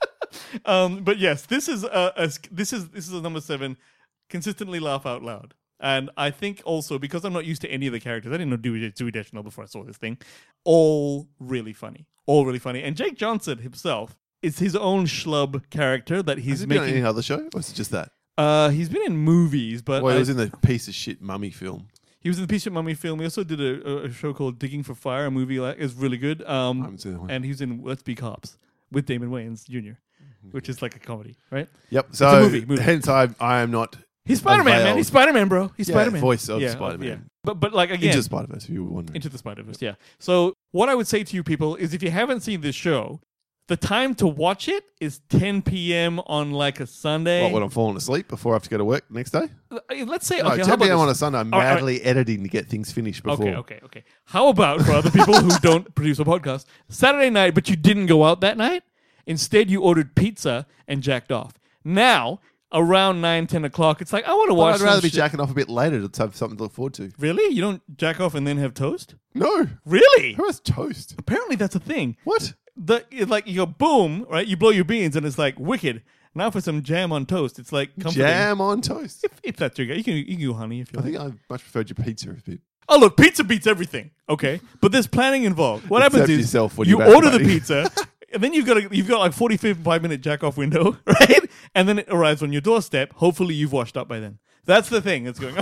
um, but yes, this is uh, a, this is this is a number seven. Consistently laugh out loud. And I think also because I'm not used to any of the characters, I didn't know Dewey, Dewey Deschanel before I saw this thing. All really funny. All really funny. And Jake Johnson himself is his own schlub character that he's Has he been on making. any other show, or is it just that? Uh, he's been in movies, but Well, he I- was in the piece of shit mummy film. he was in the Piece of Mummy film. He also did a, a show called Digging for Fire, a movie like is really good. Um, I haven't seen that one. and he was in Let's Be Cops with Damon Wayans Junior, which is like a comedy, right? Yep. So movie, movie. hence I I am not. He's Spider Man, man. availed. He's Spider Man, bro. He's Yeah, Spider Man. voice of Spider-Man. But but like again, Into Spider Verse, if you were wondering. Into the Spider Verse. Yeah. So what I would say to you people is, if you haven't seen this show, the time to watch it is ten p.m. on like a Sunday. What, when I'm falling asleep before I have to go to work next day? Uh, Let's say No, okay. How ten about p.m. this? on a Sunday. I'm All right, madly editing to get things finished before. Okay, okay, okay. How about for other people who don't produce a podcast, Saturday night, but you didn't go out that night? Instead, you ordered pizza and jacked off. Now, around nine, ten o'clock, it's like, I want to Well, watch I'd rather some be shit. jacking off a bit later to have something to look forward to. Really? You don't jack off and then have toast? No. Really? Who has toast? Apparently, that's a thing. What? The it's like you go boom, right? You blow your beans, and it's like wicked. Now for some jam on toast, it's like comforting. Jam on toast? If, if that's your guy, you can you can go honey if you I like. think I much preferred your pizza a bit. Oh look, pizza beats everything. Okay, but there's planning involved. What Except happens is yourself when you you're order the masturbating. pizza, and then you've got a, you've got like forty-five minute jack off window, right? And then it arrives on your doorstep. Hopefully, you've washed up by then. That's the thing that's going on.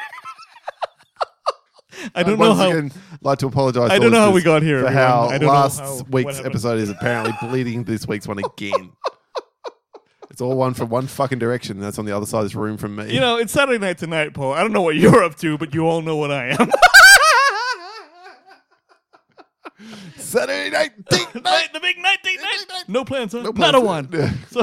I don't know Once how. again, like to apologise. I to don't know how we listeners got here, for everyone. how I don't know last how- what week's happened. episode is apparently bleeding this week's one again. It's all one from one fucking direction. And that's on the other side of this room from me. You know, it's Saturday night tonight, Paul. I don't know what you're up to, but you all know what I am. Saturday night, date night. Night, the big night, date night. night. No plans, huh? No Not a plans. one. Yeah. So,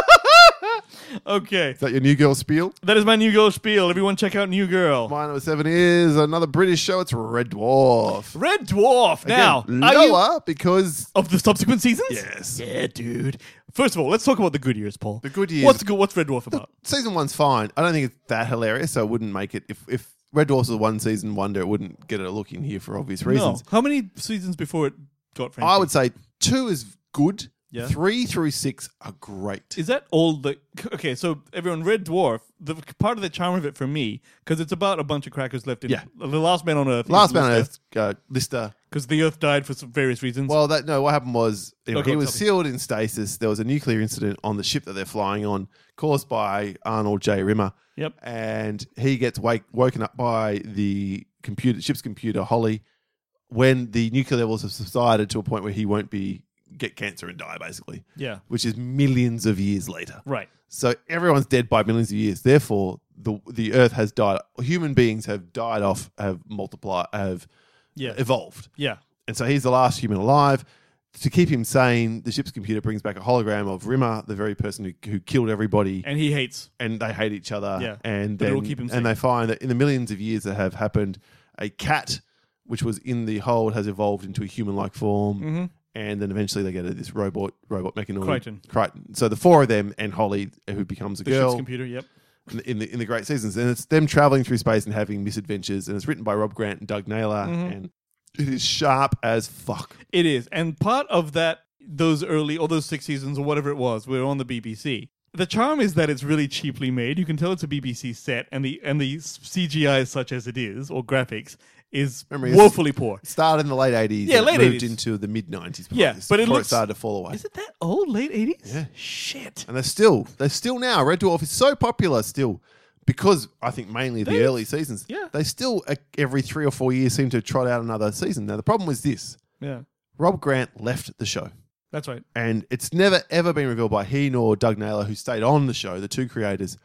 okay, Is that your new girl spiel? that is my New Girl spiel. Everyone, check out New Girl. My number seven is another British show. It's Red Dwarf. Red Dwarf. Now, Again, are you lower because of the subsequent seasons? yes, Yeah, dude. First of all, let's talk about the good years, Paul. the good years. What's good? What's Red Dwarf about? Season one's fine. I don't think it's that hilarious, so I wouldn't make it. If if Red Dwarf was a one season wonder, it wouldn't get a look in here for obvious reasons. No. How many seasons before it got? Frankly? I would say two is good. Yeah. Three through six are great. Is that all the okay? So everyone, Red Dwarf. The part of the charm of it for me, because it's about a bunch of crackers left in Yeah. the last man on Earth. Last Man on Earth, uh, Lister. because the Earth died for some various reasons. Well, that no. What happened was you know, Oh, go he on, was tell me. sealed in stasis. There was a nuclear incident on the ship that they're flying on, caused by Arnold J. Rimmer. Yep. And he gets wake, woken up by the computer, ship's computer, Holly, when the nuclear levels have subsided to a point where he won't be get cancer and die, basically, Yeah. which is millions of years later. Right. So everyone's dead by millions of years. Therefore, the the Earth has died. Human beings have died off, have multiplied, have Yeah. evolved. Yeah. And so he's the last human alive. To keep him sane, the ship's computer brings back a hologram of Rimmer, the very person who, who killed everybody, And he hates. and they hate each other. Yeah, and but then, it'll keep him and they find that in the millions of years that have happened, a cat, which was in the hold, has evolved into a human-like form. Mm-hmm. And then eventually they get a, this robot, robot mechanoid. Crichton. Crichton. So the four of them and Holly, who becomes a The ship's girl computer. Yep. in the, in the in the great seasons, and it's them traveling through space and having misadventures. And it's written by Rob Grant and Doug Naylor, Mm-hmm. and it is sharp as fuck. It is, and part of that, those early, or those six seasons, or whatever it was, were on the B B C. The charm is that it's really cheaply made. You can tell it's a B B C set, and the and the C G I, such as it is, or graphics, is Remember, it's- woefully poor. It started in the late eighties. Yeah, and late it moved eighties. into the mid nineties. Yeah, but it before looks- it started to fall away. Is it that old? Late eighties? Yeah. Shit. And they're still they're still now. Red Dwarf is so popular still because I think mainly the They- early seasons. yeah. They still uh, every three or four years seem to trot out another season. Now the problem was this: Yeah, Rob Grant left the show. that's right. And it's never, ever been revealed by he nor Doug Naylor, who stayed on the show, the two creators,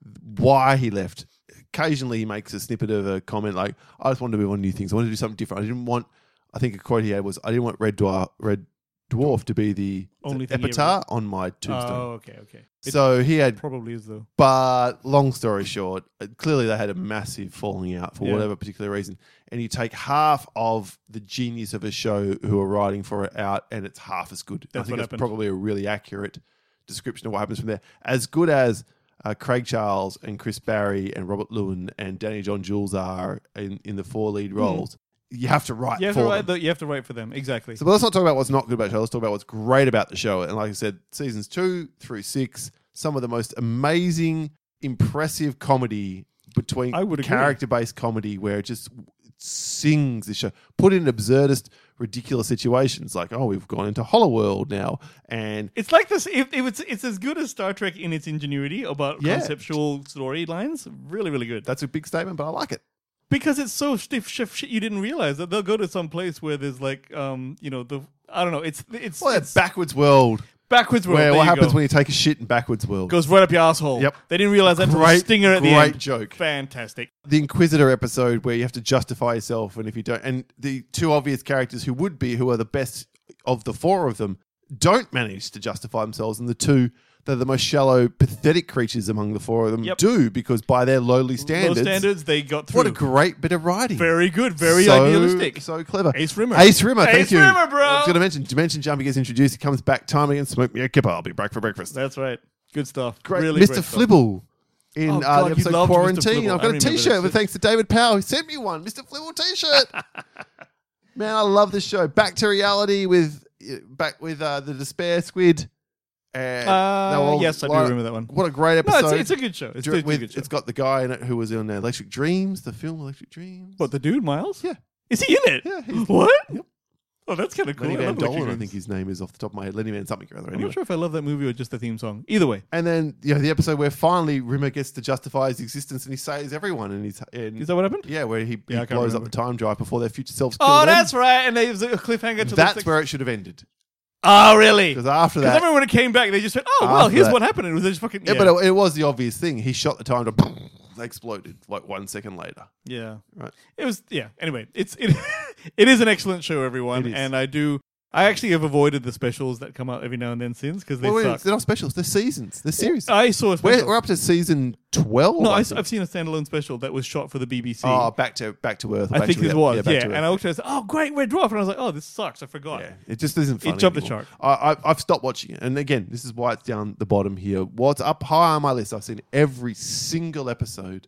why he left. Occasionally he makes a snippet of a comment like, I just wanted to move on new things. I wanted to do something different. I didn't want, I think a quote he had was, I didn't want Red Dwarf, Red Dwarf to be the Only thing he epitaph on my tombstone. Oh, okay, okay. It So he had, probably is though. but long story short, uh, clearly they had a massive falling out for Yeah. whatever particular reason. And you take half of the genius of a show who are writing for it out, and it's half as good. That's I think what it's happened. probably a really accurate description of what happens from there. As good as uh, Craig Charles and Chris Barry and Robert Lewin and Danny John Jules are in, in the four lead roles, you have to write You have for to write. them. The, you have to write for them exactly. So, but let's not talk about what's not good about the show. Let's talk about what's great about the show. And like I said, seasons two through six, some of the most amazing, impressive comedy between I would agree. character-based comedy where it just sings the show. Put in absurdist, ridiculous situations like, oh, we've gone into Hollow now, and It's like this. If, if it's it's as good as Star Trek in its ingenuity about Yeah. conceptual storylines, really, really good. that's a big statement, but I like it. Because it's so stiff shift shit, you didn't realize that they'll go to some place where there's like, um, you know, the I don't know. It's it's, Well, it's that backwards world backwards world. where there what you happens go. when you take a shit in backwards world. Goes right up your asshole. Yep. They didn't realize that until the Great, stinger at the great end. joke. Fantastic. The Inquisitor episode where you have to justify yourself, and if you don't, and the two obvious characters who would be, who are the best of the four of them, don't manage to justify themselves, and the two that are the most shallow, pathetic creatures among the four of them Yep. do, because by their lowly standards, Low standards, they got through. what a great bit of writing. Very good. Very so, idealistic. So clever. Ace Rimmer. Ace Rimmer, thank Ace you. Rimmer, bro. I was going to mention, Dimension Jumping gets introduced. He comes back, time again, smoke me a kipper. I'll be back for breakfast. That's right. Good stuff. Great. Really Mister great stuff. Flibble in Oh, uh, God, the you episode loved Mister Quarantine. Flibble. I've I got a remember t-shirt, that but shit. thanks to David Powell, who sent me one. Mister Flibble t-shirt. Man, I love this show. Back to reality with back with uh, the Despair Squid. And Uh, they were all yes, I do li- remember that one. What a great No, episode. it's, it's a good show. It's, Dr- a with- good show. it's got the guy in it who was in uh, Electric Dreams, the film Electric Dreams. What, the dude, Miles? Yeah. Is he in it? Yeah, he's- What? Yep. Oh, that's kind of cool. Lenny I Van love Electric Dolen, I Dreams. think his name is off the top of my head. Lenny Van something or other. I'm Anyway. not sure if I love that movie or just the theme song. Either way. And then, you know, the episode where finally Rimmer gets to justify his existence and he saves everyone. And he's and Is that what happened? yeah, where he, Yeah, I he can't blows up remember. the time drive before their future selves kill Oh, them. that's right. And there's a cliffhanger to That's the where it should have ended. Oh, really? Because after Because I that, remember when it came back, they just went, "Oh, well, After here's that- what happened." It was just fucking yeah, yeah, but it, it was the obvious thing. He shot the time drive, they exploded like one second later. yeah. Right. It was yeah. Anyway, it's it, it is an excellent show, everyone, It is. and I do. I actually have avoided the specials that come out every now and then since because they Well, wait, suck. they're not specials. They're seasons. They're series. I saw a special. we're, we're up to season twelve. no, I I, think. have seen a standalone special that was shot for the B B C. Oh, back to back to Earth. or I back think to this Rea- was, back yeah. to And Earth. I looked at it and said, "Oh, great, Red Dwarf," and I was like, "Oh, this sucks. I forgot." Yeah, it just isn't funny. jumped the anymore. shark. I, I, I've stopped watching it, and again, this is why it's down the bottom here. What's up high on my list? I've seen every single episode,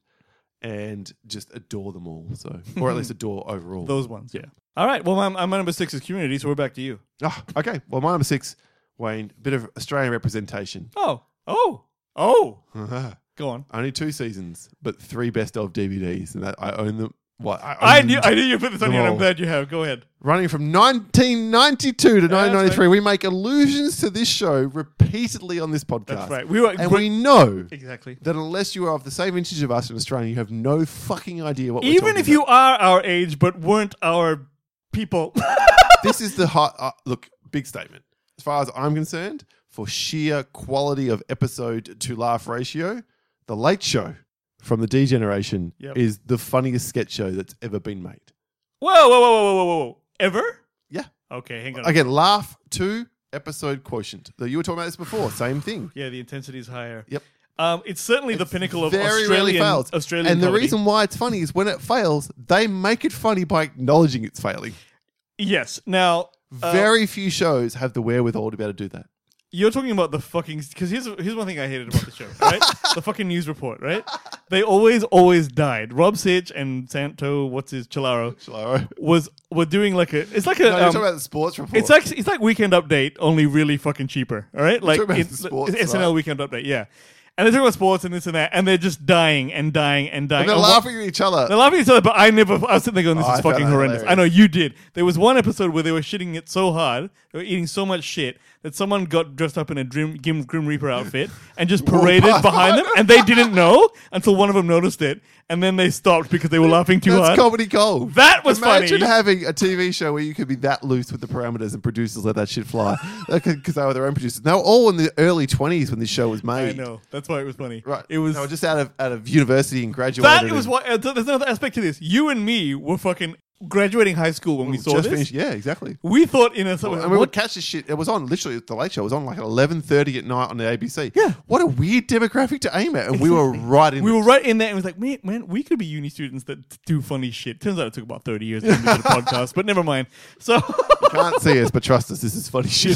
and just adore them all. So, or at least adore overall. Those ones, yeah. All right. Well, my, my number six is Community, so we're back to you. Ah, okay. Well, my number six, Wayne, a bit of Australian representation. Oh, oh, oh. Uh-huh. Go on. Only two seasons, but three best of D V Ds, and that I own them. What I, I owned knew I knew you put this on them here, and I'm all. glad you have. Go ahead. Running from nineteen ninety-two to nineteen ninety-three, right. we make allusions to this show repeatedly on this podcast. That's right. We were And we know exactly. that unless you are of the same vintage of us in Australia, you have no fucking idea what we're Even talking if you are our age but weren't our people. about. This is the hot... Uh, look, big statement. As far as I'm concerned, for sheer quality of episode to laugh ratio, The Late Show from the D Generation Yep. is the funniest sketch show that's ever been made. whoa, whoa, whoa, whoa, whoa, whoa, whoa. Ever? Yeah. Okay, hang on. Again, laugh to episode quotient. You were talking about this before. Same thing. Yeah, the intensity is higher. Yep. Um, it's certainly the pinnacle of Very rarely Australian, fails. Australian and the comedy. reason why it's funny is when it fails, they make it funny by acknowledging it's failing. Yes. Now, uh, Very few shows have the wherewithal to be able to do that. you're talking about the fucking... Because here's, here's one thing I hated about the show, right? The fucking news report, right? They always, always died. Rob Sitch and Santo, what's his, Chilaro, Chilaro. was were doing like a... It's like a... No, you're um, talking about the sports report. It's like it's like Weekend Update, only really fucking cheaper. All right, like talking about it's, the sports, it's S N L right? Weekend Update, yeah. And they're talking about sports and this and that, and they're just dying and dying and dying. and they're And laughing at each other. They're laughing at each other, but I never. I was sitting there going, "This Oh, is I found fucking that horrendous." hilarious. I know you did. There was one episode where they were shitting it so hard, they were eating so much shit that someone got dressed up in a Grim, Grim, Grim Reaper outfit and just paraded past behind them, and they didn't know until one of them noticed it, and then they stopped because they were laughing too That's hard. comedy gold. That was Imagine funny. having a T V show where you could be that loose with the parameters and producers let that shit fly. Because they were their own producers. They were all in the early twenties when this show was I made. know. That's why it was funny. Right. It was They were just out of out of university and graduated. that was and what. Uh, th- there's another aspect to this. You and me were fucking graduating high school when we saw just this. finished. Yeah, exactly. We thought in a And what, we would catch this shit. It was on literally the Late Show. It was on like at eleven thirty at night on the A B C. Yeah. What a weird demographic to aim at, and we were right in. we it. were right in there and it was like, man, man, we could be uni students that do funny shit. Turns out it took about thirty years to do the podcast, but never mind. So, Can't see us, but trust us, this is funny shit.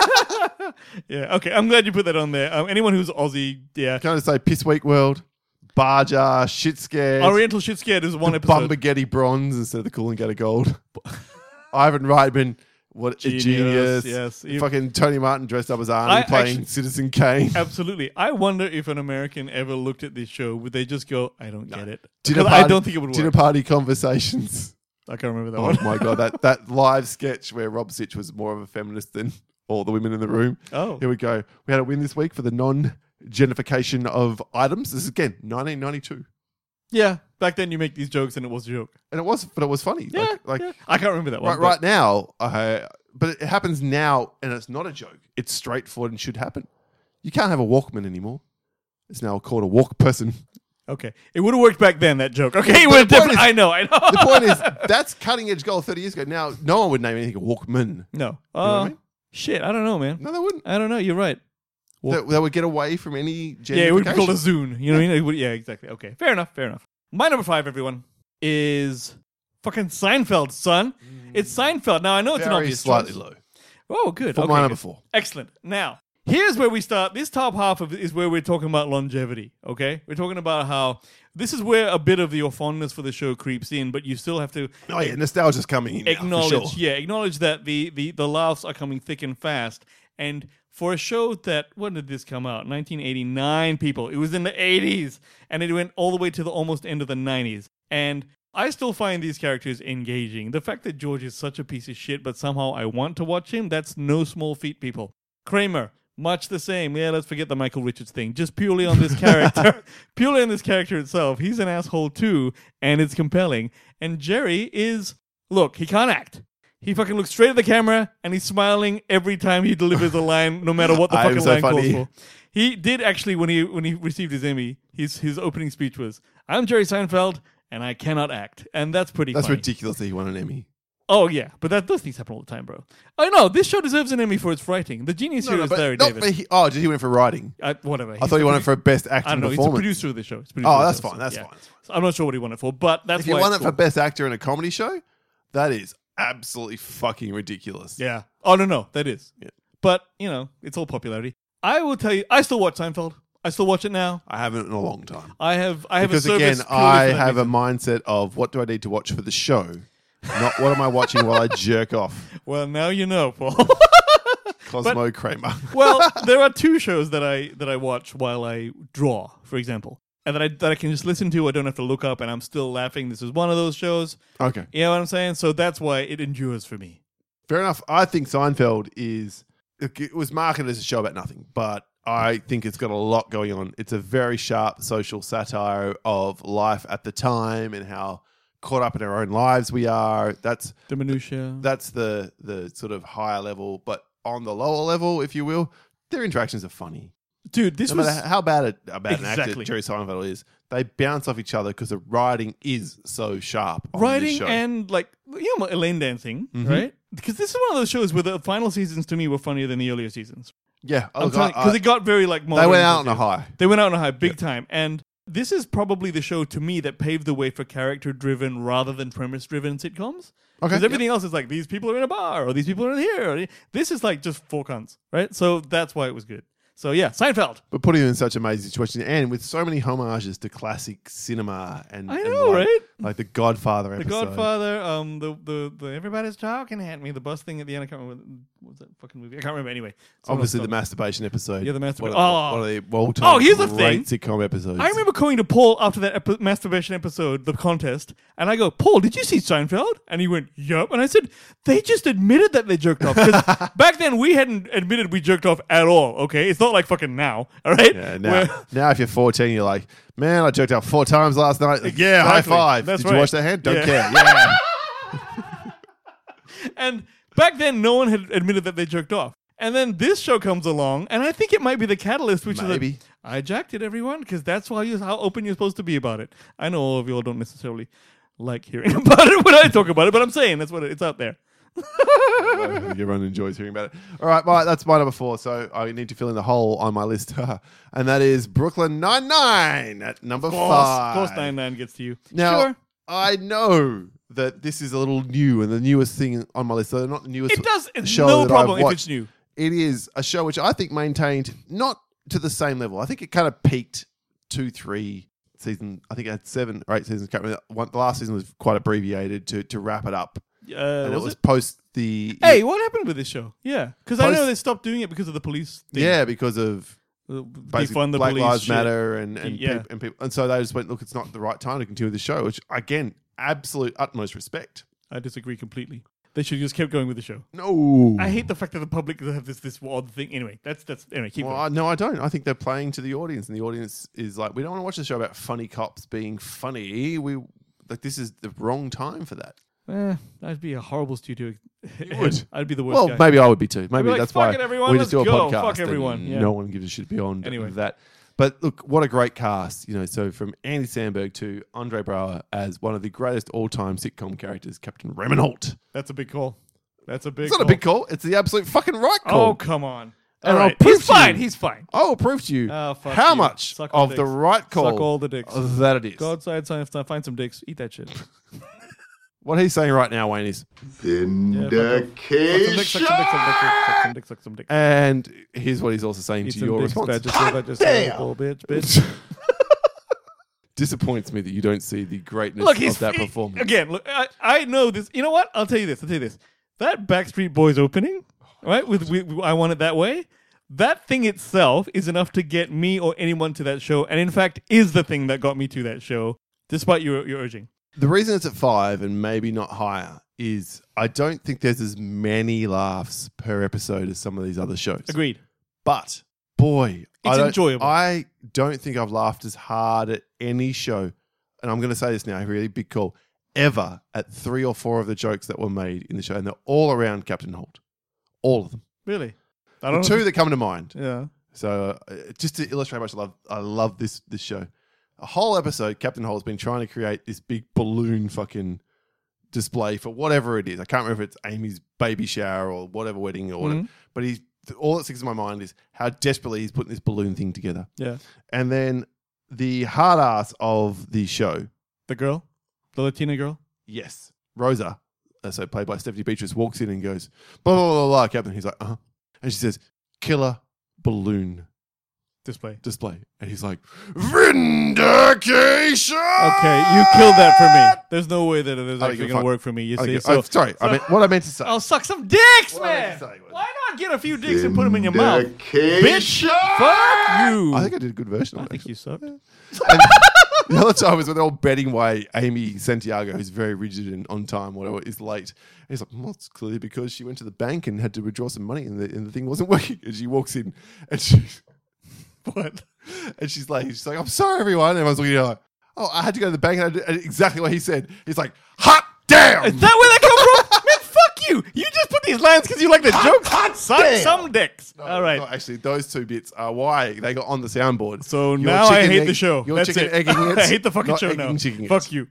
yeah, okay. I'm glad you put that on there. Um, anyone who's Aussie, yeah. Can I just say, Piss Week World, Barjar, Shit Scared, Oriental Shit Scared is one episode. Bumbagetti Bronze instead of the Cool and Get a Gold. Ivan Reitman What Genius, a genius. yes. You- Fucking Tony Martin dressed up as Arnie I playing actually- Citizen Kane. Absolutely. I wonder if an American ever looked at this show, would they just go, I don't get it? Dinner Because party, I don't think it would Dinner work. party conversations. I can't remember that Oh one. my god, that that live sketch where Rob Sitch was more of a feminist than all the women in the room. Oh. Here we go. We had a win this week for the non-genification of items. This is again nineteen ninety-two, Yeah. Back then you make these jokes and it was a joke. and it was, but it was funny. Yeah. like, like yeah. I can't remember that one. right, right now, I, but it happens now, and it's not a joke. It's straightforward and should happen. You can't have a Walkman anymore. It's now called a walk person. Okay. It would have worked back then, that joke. Okay. It But would have the point different. is- I know. I know. The point is, that's cutting edge goal thirty years ago. Now, no one would name anything a Walkman. No. know what Uh, I mean? Shit. I don't know, man. No, they wouldn't. I don't know. You're right. They, they would get away from any genification. Yeah, it would be called a Zune. You know what I mean? It would, yeah, exactly. Okay. Fair enough. Fair enough. My number five, everyone, is fucking Seinfeld, son. It's Seinfeld. Now, I know it's an Very obvious slightly choice. low. Oh, good. For okay, my number good. four. Excellent. Now, here's where we start. This top half of it is where we're talking about longevity, okay? We're talking about how this is where a bit of your fondness for the show creeps in, but you still have to Oh yeah, nostalgia's coming in. now, for acknowledge, sure. yeah, acknowledge that the, the, the laughs are coming thick and fast. And for a show that, when did this come out? nineteen eighty-nine, people. It was in the eighties, and it went all the way to the almost end of the nineties. And I still find these characters engaging. The fact that George is such a piece of shit, but somehow I want to watch him, that's no small feat, people. Kramer, much the same. Yeah, let's forget the Michael Richards thing. Just purely on this character. Purely on this character itself. He's an asshole too, and it's compelling. And Jerry is, look, he can't act. He fucking looks straight at the camera, and he's smiling every time he delivers a line, no matter what the I am fucking so line funny. calls for. He did actually, when he when he received his Emmy, his his opening speech was, "I'm Jerry Seinfeld, and I cannot act," and that's pretty. That's funny. ridiculous that he won an Emmy. Oh yeah, but that those things happen all the time, bro. I know this show deserves an Emmy for its writing. The genius here is but Larry not David. for he, oh, did he win for writing? I, whatever. I thought he won it for best acting I don't know. He's a performance. producer of the show. He's a producer Oh, of the that's show, fine. so, That's yeah. fine. So I'm not sure what he won it for, but that's If you why won it's it for cool. best actor in a comedy show, that is absolutely fucking ridiculous. Yeah. Oh no, no, that is. Yeah. But you know, it's all popularity. I will tell you, I still watch Seinfeld. I still watch it now. I haven't in a long time. I have. I have Because a service again, purely I for that have a reason. mindset of what do I need to watch for the show, not what am I watching while I jerk off. Well, now you know, Paul. Cosmo Kramer. Well, there are two shows that I that I watch while I draw, for example, and that I that I can just listen to. I don't have to look up, and I'm still laughing. This is one of those shows. Okay. You know what I'm saying? So that's why it endures for me. Fair enough. I think Seinfeld is, it was marketed as a show about nothing, but I think it's got a lot going on. It's a very sharp social satire of life at the time and how caught up in our own lives we are. That's The minutia. that's the the sort of higher level, but on the lower level, if you will, their interactions are funny. Dude, this No was matter how bad it, about an actor Exactly. Jerry Seinfeld is, they bounce off each other because the writing is so sharp. On this writing show. and like you know Elaine dancing, Mhm. right? Because this is one of those shows where the final seasons to me were funnier than the earlier seasons. yeah, I'm telling because it got very like modern they went and out on a cohesive. high. They went out on a high, big time. And this is probably the show to me that paved the way for character-driven rather than premise-driven sitcoms. Okay, Because everything else is like, these people are in a bar, or these people are in here. Or, this is like just four cunts, right? So that's why it was good. So yeah, Seinfeld. But putting him in such amazing situations, and with so many homages to classic cinema and I and know, like, right? like the Godfather The episode. Godfather, um, the, the the everybody's talking at me, the bus thing at the end. I can't remember what was that fucking movie. I can't remember anyway. Someone Obviously, else the told me. masturbation episode. Yeah, the masturbation- One of, Oh. one of the all-time Oh, here's the great thing. sitcom episodes. I remember going to Paul after that epi- masturbation episode, the contest, and I go, Paul, did you see Seinfeld? And he went, yup. And I said, they just admitted that they jerked off. Because back then we hadn't admitted we jerked off at all, okay? It's not like fucking now, all right? Yeah, now, Where- now if you're fourteen, you're like, man, I jerked out four times last night. Like, yeah, high Exactly. five. That's Did right. you wash that hand? Don't Yeah. care. Yeah. and back then no one had admitted that they jerked off. And then this show comes along, and I think it might be the catalyst, which Maybe. is that I jacked it, everyone, because that's why you how open you're supposed to be about it. I know all of you all don't necessarily like hearing about it when I talk about it, but I'm saying that's what it, it's out there. I think everyone enjoys hearing about it. All right, right, that's my number four. So I need to fill in the hole on my list. And that is Brooklyn Nine-Nine at number Of course, five. of course, nine nine gets to you. Now, sure, I know that this is a little new and the newest thing on my list. So not the newest it does. It's show no that problem I've if watched. it's new. It is a show which I think maintained not to the same level. I think it kind of peaked two, three season. I think it had seven or eight seasons. Can't remember. One, the last season was quite abbreviated to to wrap it up Uh, and was it was it? post the Hey, what happened with this show? Yeah, because I know Post- they stopped doing it because of the police. Thing. yeah, because of Uh, basically defund the Black police Lives shit. Matter and and, Yeah. peop- and people, and so they just went, look, it's not the right time to continue the show. Which again, absolute utmost respect. I disagree completely. They should just keep going with the show. No, I hate the fact that the public have this this odd thing. Anyway, that's that's anyway. Keep Well, going. I, no, I don't. I think they're playing to the audience, and the audience is like, we don't want to watch a show about funny cops being funny. We like this is the wrong time for that. Eh, that'd be a horrible studio. You would. I'd be the worst Well, guy. maybe I would be too. Maybe like, that's "Fuck why it, everyone, we just do a let's go. podcast. Fuck and everyone." Yeah. No one gives a shit beyond Anyway. that. But look, what a great cast. You know, so from Andy Samberg to Andre Braugher as one of the greatest all-time sitcom characters, Captain Remenholt. That's a big call. That's a big. It's not call. a big call. It's the absolute fucking right call. Oh come on! And All I'll right, prove he's to you- fine. He's fine. I will prove to you Oh, fuck how you. much Suck all of the dicks. right call Suck all the dicks. that it is. Go outside, sign- find some dicks. Eat that shit. What he's saying right now, Wayne, is, Vindication. Suck some dick, suck some dick, suck some dick, suck some dick. and here's what he's also saying Eat to some your dicks, response. badger, badger, badger, bull, bitch, bitch. Disappoints me that you don't see the greatness Look, he's of that he- performance. again. Look, I, I know this. You know what? I'll tell you this. I'll tell you this. That Backstreet Boys opening, right? With, with I Want It That Way. That thing itself is enough to get me or anyone to that show, and in fact, is the thing that got me to that show, despite your your urging. The reason it's at five and maybe not higher is I don't think there's as many laughs per episode as some of these other shows. Agreed. But boy, I It's don't, enjoyable. I don't think I've laughed as hard at any show, and I'm going to say this now, really big call, ever at three or four of the jokes that were made in the show, and they're all around Captain Holt, all of them. Really? I The don't two know. that come to mind. Yeah. So uh, just to illustrate how much I love, I love this this show. A whole episode, Captain Holt's been trying to create this big balloon fucking display for whatever it is. I can't remember if it's Amy's baby shower or whatever wedding or whatever. Mhm. But he's all that sticks in my mind is how desperately he's putting this balloon thing together. Yeah. And then the hard ass of the show, The girl, the Latina girl. yes, Rosa, uh, so played by Stephanie Beatrice, walks in and goes, blah, blah, blah, blah, Captain. He's like, uh huh. And she says, killer balloon Display. display. And he's like, vindication! Okay, you killed that for me. There's no way that it is Oh, actually you're going to fine. work for me. You see, Okay, so I'm sorry. I meant, what I meant to say. I'll suck some dicks, What I meant man. to say was- Why not get a few dicks and put them in your mouth, bitch? Fuck you. I think I did a good version I of it. think you suck. And the other time was when they're all betting way Amy Santiago, who's very rigid and on time, whatever, is late. And he's like, well, it's clearly because she went to the bank and had to withdraw some money and the, and the thing wasn't working. And she walks in and she, What? and she's like, she's like, I'm sorry, everyone. And everyone's looking at her like, oh, I had to go to the bank. And I did, and exactly what he said. He's like, hot damn! Is that where that come from? Man, fuck you. You just put these lines because you like the jokes. Suck damn. some dicks. No, All right. no, actually, those two bits are why they got on the soundboard. So You're now I chicken hate egg- the show. You're That's chicken it. egging it. I hate the fucking not show egging now. chicken it. Fuck you.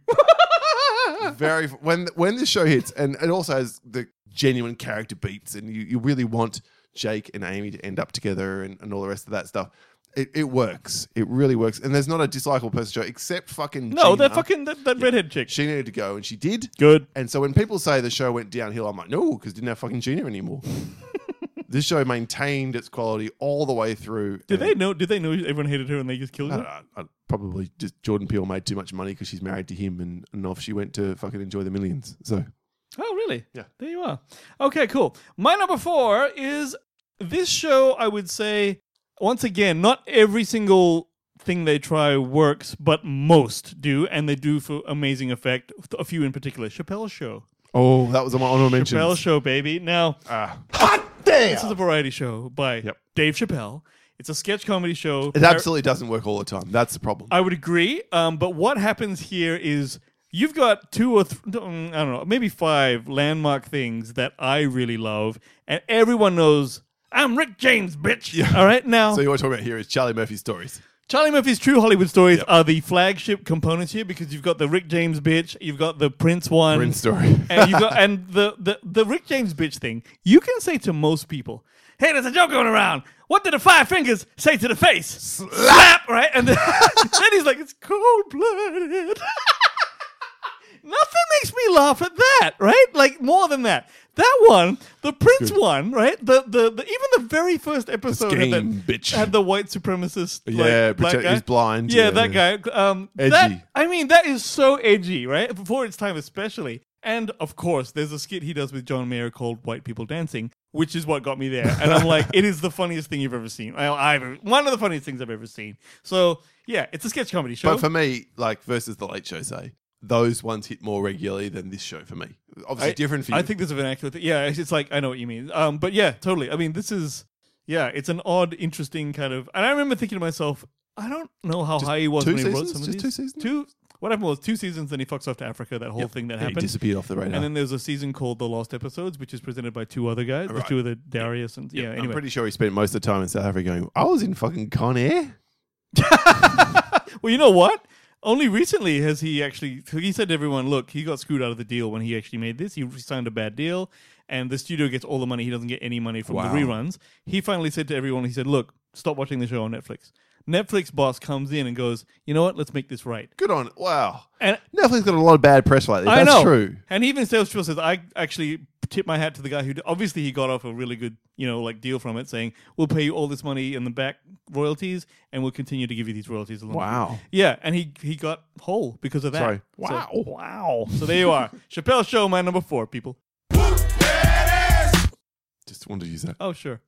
Very when when the show hits, and it also has the genuine character beats, and you, you really want Jake and Amy to end up together, and, and all the rest of that stuff. It, it works. It really works. And there's not a dislikable person show except fucking No, Gina. that fucking that, that redhead chick. She needed to go, and she did. Good. And so when people say the show went downhill, I'm like, no, because didn't have fucking Gina anymore. This show maintained its quality all the way through. Did and they know? Did they know everyone hated her and they just killed I her? don't know. I- Probably just Jordan Peele made too much money because she's married to him, and, and off she went to fucking enjoy the millions. So Oh, really? Yeah. There you are. Okay, cool. My number four is this show, I would say, once again, not every single thing they try works, but most do, and they do for amazing effect. A few in particular. Chappelle's Show. oh, that was on my honorable mentions. Chappelle's Show, baby. Now, Ah, this is a variety show by Yep. Dave Chappelle. It's a sketch comedy show. it absolutely doesn't work all the time. That's the problem. I would agree. Um, but what happens here is you've got two or th- I don't know, maybe five landmark things that I really love, and everyone knows I'm Rick James, bitch. Yeah. All right, now So what we're talking about here is Charlie Murphy's stories. Charlie Murphy's True Hollywood Stories Yep. are the flagship components here because you've got the Rick James bitch, you've got the Prince one, Prince story. and you got and the, the the Rick James bitch thing. You can say to most people, "Hey, there's a joke going around. What did the five fingers say to the face? Slap, right?" And then, then he's like, "It's cold blooded." Nothing makes me laugh at that, right? Like more than that. That one, the Prince Good. one, right? The, the the even the very first episode had, scheme, that, bitch. had the white supremacist, like, Yeah, black pretend guy. he's blind. Yeah, Yeah, that yeah. guy. Um, Edgy. That, I mean, that is so edgy, right? Before its time, especially. And of course, there's a skit he does with John Mayer called White People Dancing, which is what got me there. And I'm like, it is the funniest thing you've ever seen. Well, I've one of the funniest things I've ever seen. So yeah, it's a sketch comedy show. But for me, like versus the Late Show, say those ones hit more regularly than this show for me. Obviously, I, different for you. I think there's a vernacular thing. Yeah, it's it's like I know what you mean. Um, but yeah, totally. I mean, this is yeah, it's an odd, interesting kind of. And I remember thinking to myself, I don't know how Just high he was two when he wrote seasons? some of Just these. two seasons? Two. What happened was two seasons, then he fucks off to Africa. That whole Yep. thing that Yeah, he happened. disappeared off the radar. And then there's a season called The Lost Episodes, which is presented by two other guys, the Right. two of the Darius and yeah. I'm Anyway, pretty sure he spent most of the time in South Africa going, I was in fucking Con Air. well, you know what? Only recently has he actually. He said to everyone, "Look, he got screwed out of the deal when he actually made this. He signed a bad deal, and the studio gets all the money. He doesn't get any money from Wow. the reruns." He finally said to everyone, "He said, look, stop watching the show on Netflix." Netflix boss comes in and goes, "You know what? Let's make this right." Good on. Wow. And Netflix got a lot of bad press lately. I That's know, true. And even Sales Trill says, "I actually tip my hat to the guy who obviously he got off a really good, you know, like deal from it, saying we'll pay you all this money in the back royalties, and we'll continue to give you these royalties along." Wow. Yeah, and he he got whole because of that. Sorry. So- Wow. wow. So there you are. Chappelle Show, my number four, people. Just wanted to use that. Oh, sure.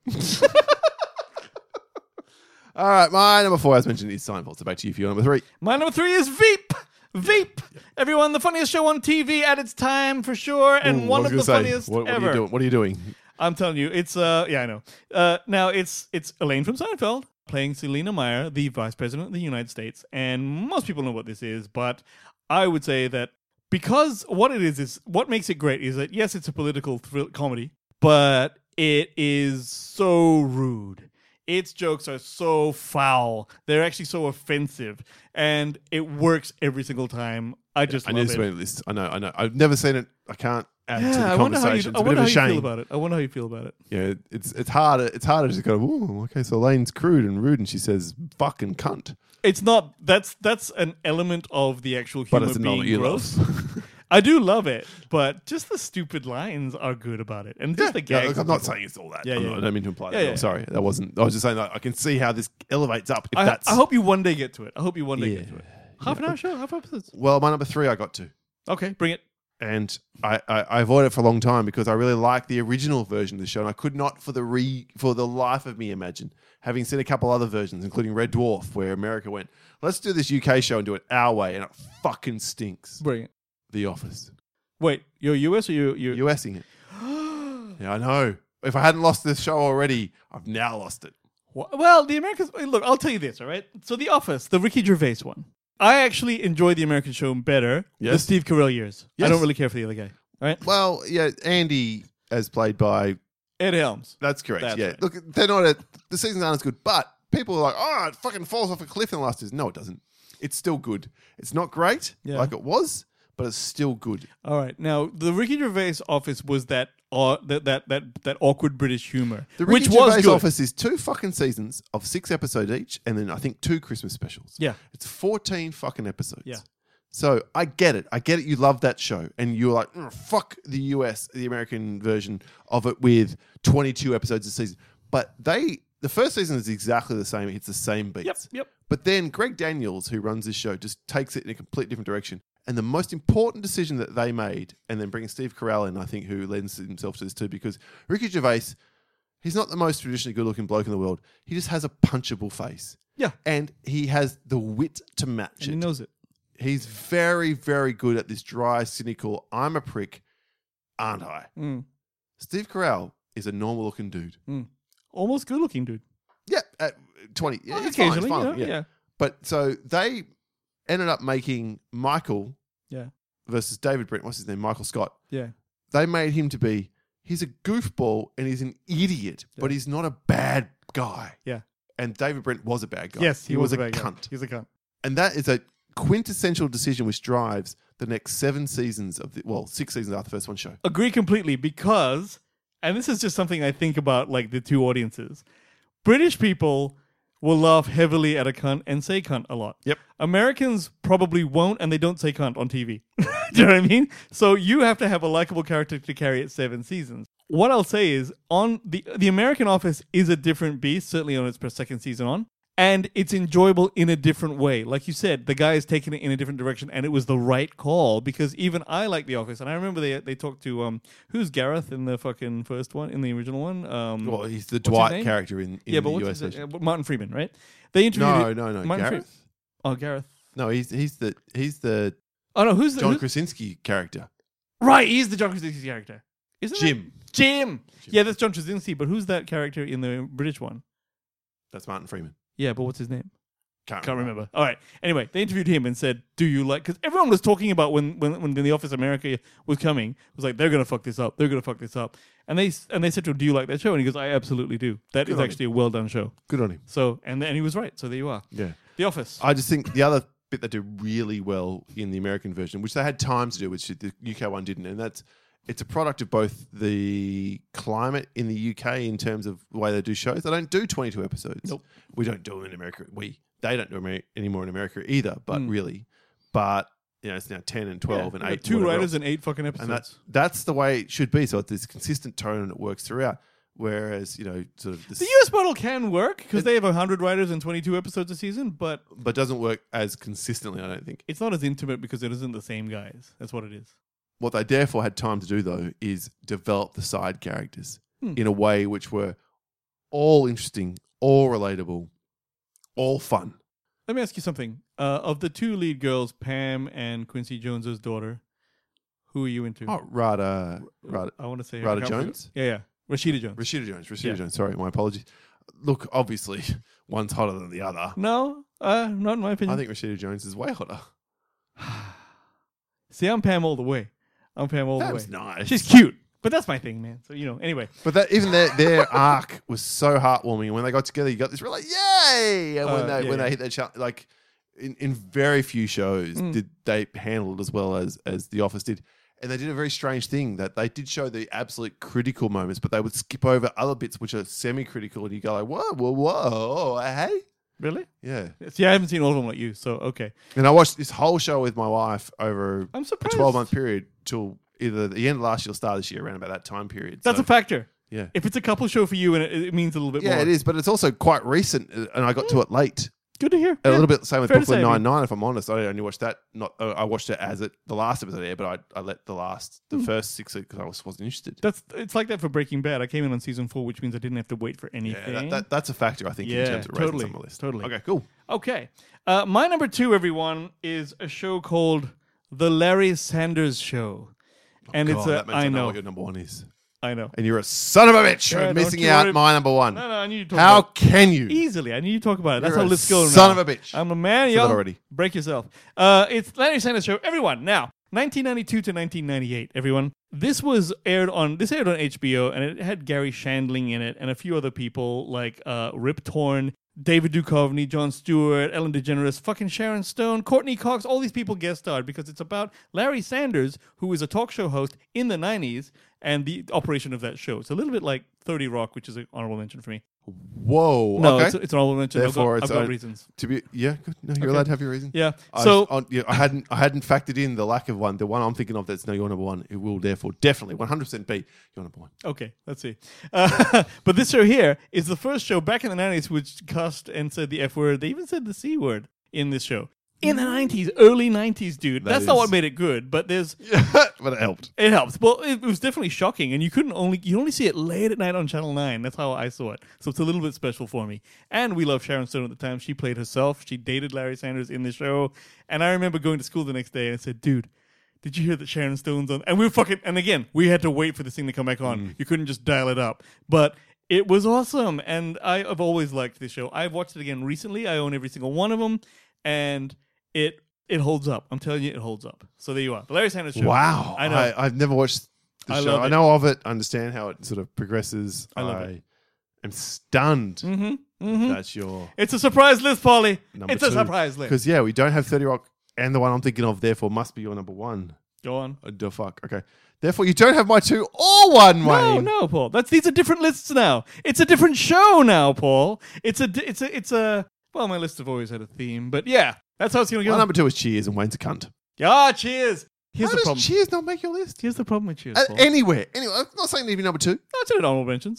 All right, my number four, as mentioned, is Seinfeld. So back to you for your number three. My number three is Veep. Veep. Everyone, the funniest show on T V at its time, for sure, and Ooh, one I of the was gonna say, funniest what, what ever. Are you doing? What are you doing? I'm telling you, it's uh, yeah, I know. Uh, now it's it's Elaine from Seinfeld playing Selena Meyer, the Vice President of the United States, and most people know what this is, but I would say that because what it is is what makes it great is that yes, it's a political thrill comedy, but it is so rude. Its jokes are so foul. They're actually so offensive, and it works every single time. I just I love need to it. spend a list. I know, I know. I've never seen it. I can't add to the Yeah, I wonder how you, conversation. I It's a bit wonder of how a you feel shame. about it. I wonder how you feel about it. Yeah, it's it's harder. It's harder to go. Ooh, okay. So Elaine's crude and rude, and she says "fucking cunt," It's not. That's that's an element of the actual but humor it's an being element you gross. love. I do love it, but just the stupid lines are good about it, and just the Yeah, gags. look, I'm are not good. saying it's all that. Yeah, I'm yeah, not- yeah. I don't mean to imply that. Yeah, I'm yeah. sorry, that wasn't. I was just saying that I can see how this elevates up. If I, that's. I hope you one day get to it. I hope you one day Yeah. get to it. Half an hour show, half episodes. Well, my number three, I got to. Okay, bring it. And I, I, I avoided it for a long time because I really like the original version of the show, and I could not, for the re, for the life of me, imagine having seen a couple other versions, including Red Dwarf, where America went, "Let's do this U K show and do it our way," and it fucking stinks. Bring it. The Office, Wait, you're U S or you you? USing it. Yeah, I know. If I hadn't lost this show already, I've now lost it. Well, the Americans. Look, I'll tell you this. All right. So, The Office, the Ricky Gervais one. I actually enjoy the American show better. The Yes. Steve Carell years. I Yes. don't really care for the other guy. All right. Well, yeah, Andy, as played by. Ed Helms. That's correct. That's yeah, right. look, they're not. A, the seasons aren't as good, but people are like, "Oh, it fucking falls off a cliff in the last season." No, it doesn't. It's still good. It's not great Yeah. like it was, but it's still good. All right. Now, the Ricky Gervais Office was that uh, that, that that that awkward British humor, The which Ricky was Gervais good. Office is two fucking seasons of six episodes each, and then I think two Christmas specials. Yeah. It's fourteen fucking episodes. Yeah. So I get it. I get it. You love that show, and you're like, "Mm, fuck the U S, the American version of it with twenty-two episodes a season. But they, the first season is exactly the same. It's the same beats. Yep. Yep. But then Greg Daniels, who runs this show, just takes it in a complete different direction. And the most important decision that they made, and then bringing Steve Carell in, I think, who lends himself to this too, because Ricky Gervais, he's not the most traditionally good-looking bloke in the world. He just has a punchable face. Yeah. And he has the wit to match And it. he knows it. He's very, very good at this dry, cynical, I'm a prick, aren't I? Mm. Steve Carell is a normal-looking dude. Mm. Almost good looking dude. Yeah, at twenty. Yeah, Well, it's fine, it's occasionally, fine, you know, yeah. yeah. But so they ended up making Michael Yeah. versus David Brent. What's his name? Michael Scott. Yeah. They made him to be, he's a goofball and he's an idiot, but he's not a bad guy. Yeah. And David Brent was a bad guy. Yes, he, was, a a bad guy. cunt. He's a cunt. And that is a quintessential decision which drives the next seven seasons of the, well, six seasons after the first one show. Agree completely because, and this is just something I think about like the two audiences. British people will laugh heavily at a cunt and say cunt a lot. Yep. Americans probably won't, and they don't say cunt on T V. Do you know what I mean? So you have to have a likable character to carry it seven seasons. What I'll say is, on the the American Office is a different beast, certainly on its second season on. And it's enjoyable in a different way. Like you said, the guy is taking it in a different direction, and it was the right call because even I like The Office. And I remember they they talked to um who's Gareth in the fucking first one, in the original one. Um, Well, he's the what's his Dwight name? character in, in yeah, but the what's U S his, version. uh, Martin Freeman, right? They interviewed No, it- no, no. Martin Gareth? Fre- oh, Gareth. No, he's he's the he's the Oh no, who's the John who's, Krasinski character. right? He's the John Krasinski character. Isn't Jim. That? Jim. Jim. Yeah, that's John Krasinski. But who's that character in the British one? That's Martin Freeman. Yeah, but what's his name? Can't, Can't remember. All right. Anyway, they interviewed him and said, "Do you like?" Because everyone was talking about when when when The Office America was coming, it was like they're gonna fuck this up. They're gonna fuck this up. And they and they said to him, "Do you like that show?" And he goes, "I absolutely do. That Good is on actually a well done show." Good on him. So and then he was right. So there you are. Yeah. The Office. I just think the other bit they do really well in the American version, which they had time to do, which the U K one didn't, and that's it's a product of both the climate in the U K in terms of the way they do shows. They don't do twenty-two episodes. Nope. We don't do them in America. We they don't do them anymore in America either. But Mm. really, but you know, it's now ten and twelve Yeah, and yeah, eight. Two whatever writers else. and eight fucking episodes. and that's that's the way it should be. So it's this consistent tone and it works throughout. Whereas you know, sort of this, the U S model can work because they have one hundred writers and twenty-two episodes a season, but but doesn't work as consistently. I don't think. it's not as intimate because it isn't the same guys. That's what it is. What they therefore had time to do, though, is develop the side characters Hmm. in a way which were all interesting, all relatable, all fun. Let me ask you something. Uh, of the two lead girls, Pam and Quincy Jones's daughter, who are you into? Oh, Rada, Rada, I want to say her. Rada I can't remember. Jones? Yeah, yeah. Rashida Jones. Rashida Jones, Rashida Yeah. Jones. Sorry, my apologies. Look, obviously, one's hotter than the other. No, uh, not in my opinion. I think Rashida Jones is way hotter. See, I'm Pam all the way. I'm Pam all Pam's the way. nice. She's cute, but that's my thing, man. So you know. Anyway, But that even their their arc was so heartwarming. And when they got together, you got this real like yay! And when Uh, they yeah, when yeah. they hit that shot, like in, in very few shows Mm. did they handle it as well as as The Office did. And they did a very strange thing that they did show the absolute critical moments, but they would skip over other bits which are semi-critical, and you go like, whoa, whoa, whoa, hey, really? yeah. See, I haven't seen all of them like you, so okay. And I watched this whole show with my wife over I'm a surprised. twelve-month period till either the end of last year or start of this year, around about that time period. That's So, a factor. yeah. If it's a couple show for you, and it, it means a little bit Yeah, more. it is, but it's also quite recent, uh, and I got to it late. Good to hear. A Yeah. little bit the same with Fair to Brooklyn say, Nine Nine. If I'm honest, I only watched that. Not uh, I watched it as it the last episode aired, but I I let the last the Hmm. first six because I was, wasn't interested. That's it's like that for Breaking Bad. I came in on season four, which means I didn't have to wait for Yeah, anything. that, that, that's a factor I think Yeah, in terms of raising totally, some on the list. totally. Okay, cool. Okay. Uh, my number two, everyone, is a show called The Larry Sanders Show. And God, it's that a, means I I know know, what your number one is, I know. and you're a son of a bitch Yeah, for don't missing you out worry. my number one. No, no, I need you to talk How about can you? it. Easily. I need you to talk about it. That's You're how a lists go son now. of a bitch. I'm a man, Said that y'all. already. Break yourself. Uh, it's Larry Sanders Show. Everyone, now, nineteen ninety-two to nineteen ninety-eight, everyone. This was aired on, this aired on H B O, and it had Gary Shandling in it and a few other people like uh, Rip Torn, David Duchovny, Jon Stewart, Ellen DeGeneres, fucking Sharon Stone, Courtney Cox, all these people guest starred because it's about Larry Sanders, who is a talk show host in the nineties, and the operation of that show. It's a little bit like thirty Rock, which is an honorable mention for me. Whoa. No, okay. it's, it's an honorable mention. Therefore, I've got, it's I've got own- reasons. to be yeah, good. No, you're Okay. allowed to have your reason. Yeah. I, So, on, yeah, I hadn't I hadn't factored in the lack of one. The one I'm thinking of that's no your number one. It will therefore definitely one hundred percent be your number one. okay, let's see. Uh, but this show here is the first show back in the nineties which cussed and said the F word. They even said the C word in this show. In the nineties, early nineties, dude. That That's not is- what made it good, but there's But it helped. it helps. Well, it, it was definitely shocking, and you couldn't only you only see it late at night on Channel Nine. That's how I saw it. So it's a little bit special for me. And we loved Sharon Stone at the time. She played herself. She dated Larry Sanders in the show, and I remember going to school the next day and I said, "Dude, did you hear that Sharon Stone's on?" And we were fucking. And again, we had to wait for this thing to come back on. Mm. You couldn't just dial it up, but. It was awesome, and I have always liked this show. I've watched it again recently. I own every single one of them, and it it holds up. I'm telling you, it holds up. So there you are, the Larry Sanders Show. Wow. I know. I, I've never watched the I show. love I it. know of it. I understand how it sort of progresses. I love it. am stunned. Mm-hmm. Mm-hmm. That's your It's a surprise list, Paulie. number It's a two. surprise list. Because yeah, we don't have thirty Rock, and the one I'm thinking of therefore must be your number one. Go on. Uh, the fuck. Okay. Therefore, you don't have my two or one, No, Wayne. no, Paul. That's these are different lists now. It's a different show now, Paul. It's a, di- it's a, it's a. Well, my lists have always had a theme, but yeah, that's how it's gonna My go. number two is Cheers, and Wayne's a cunt. Ah, cheers. Here's How the does problem. Cheers not make your list? Here's the problem with cheers. Uh, Paul. anywhere. Anyway, I'm not saying to be number two. That's in honorable mentions.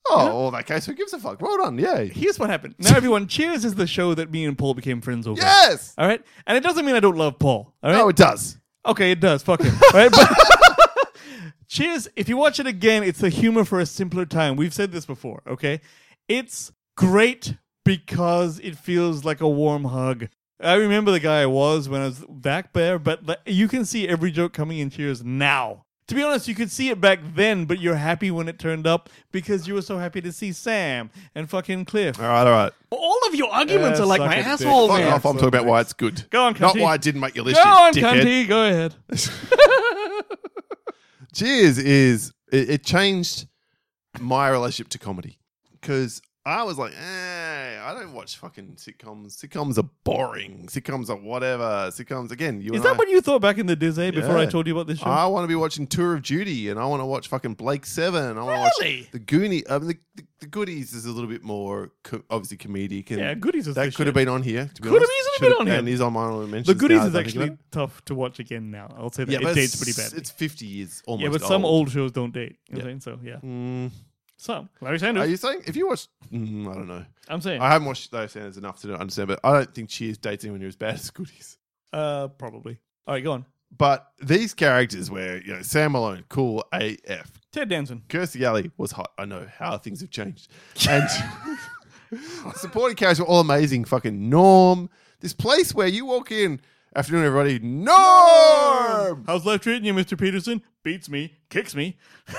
Oh, well, in that case, who gives a fuck? Well done, yay. Here's what happened. Now, everyone, Cheers is the show that me and Paul became friends over. Yes! All right? And it doesn't mean I don't love Paul. All right? No, it does. Okay, it does. Fuck him. Right? But Cheers, if you watch it again, it's the humor for a simpler time. We've said this before, okay? It's great because it feels like a warm hug. I remember the guy I was when I was back there, but like, you can see every joke coming in Cheers now. To be honest, you could see it back then, but you're happy when it turned up because you were so happy to see Sam and fucking Cliff. All right, all right. All of your arguments Yeah, are like suck my a dick. asshole, Fuck man. off, I'm talking about why it's good. Go on, Not Cunty. why it didn't make your list, Go you on, dickhead. Cunty. Go ahead. Cheers is, it, it changed my relationship to comedy because I was like, eh, I don't watch fucking sitcoms. Sitcoms are boring. Sitcoms are whatever. Sitcoms, again, you Is and that I, what you thought back in the Disney before I Yeah. told you about this show? I want to be watching Tour of Duty and I want to watch fucking Blake Seven. I want to Really? watch the Goonies. I mean, the, the, the Goodies is a little bit more co- obviously comedic. And Yeah, Goodies is that the could have shit. been on here. To be Could have honest. easily Should have- been on here. And is on my honorable mentions. The Goodies now, is as I think actually about it. tough to watch again now. I'll say that. Yeah, it but dates it's, pretty badly. It's fifty years almost. Yeah, but some old shows don't date. You know what I'm saying? So, yeah. Mm, Some. Larry Sanders. are you saying if you watch? Mm, I don't know. I'm saying. I haven't watched Larry Sanders enough to understand, but I don't think Cheers dates anyone who's as bad as Goodies. Uh, probably. All right, go on. But these characters, where you know Sam Malone, cool A F, Ted Danson. Kirstie Alley was hot. I know how things have changed, and supporting characters were all amazing. Fucking Norm, this place where you walk in. Afternoon, everybody. Norm. How's life treating you, Mister Peterson? Beats me, kicks me.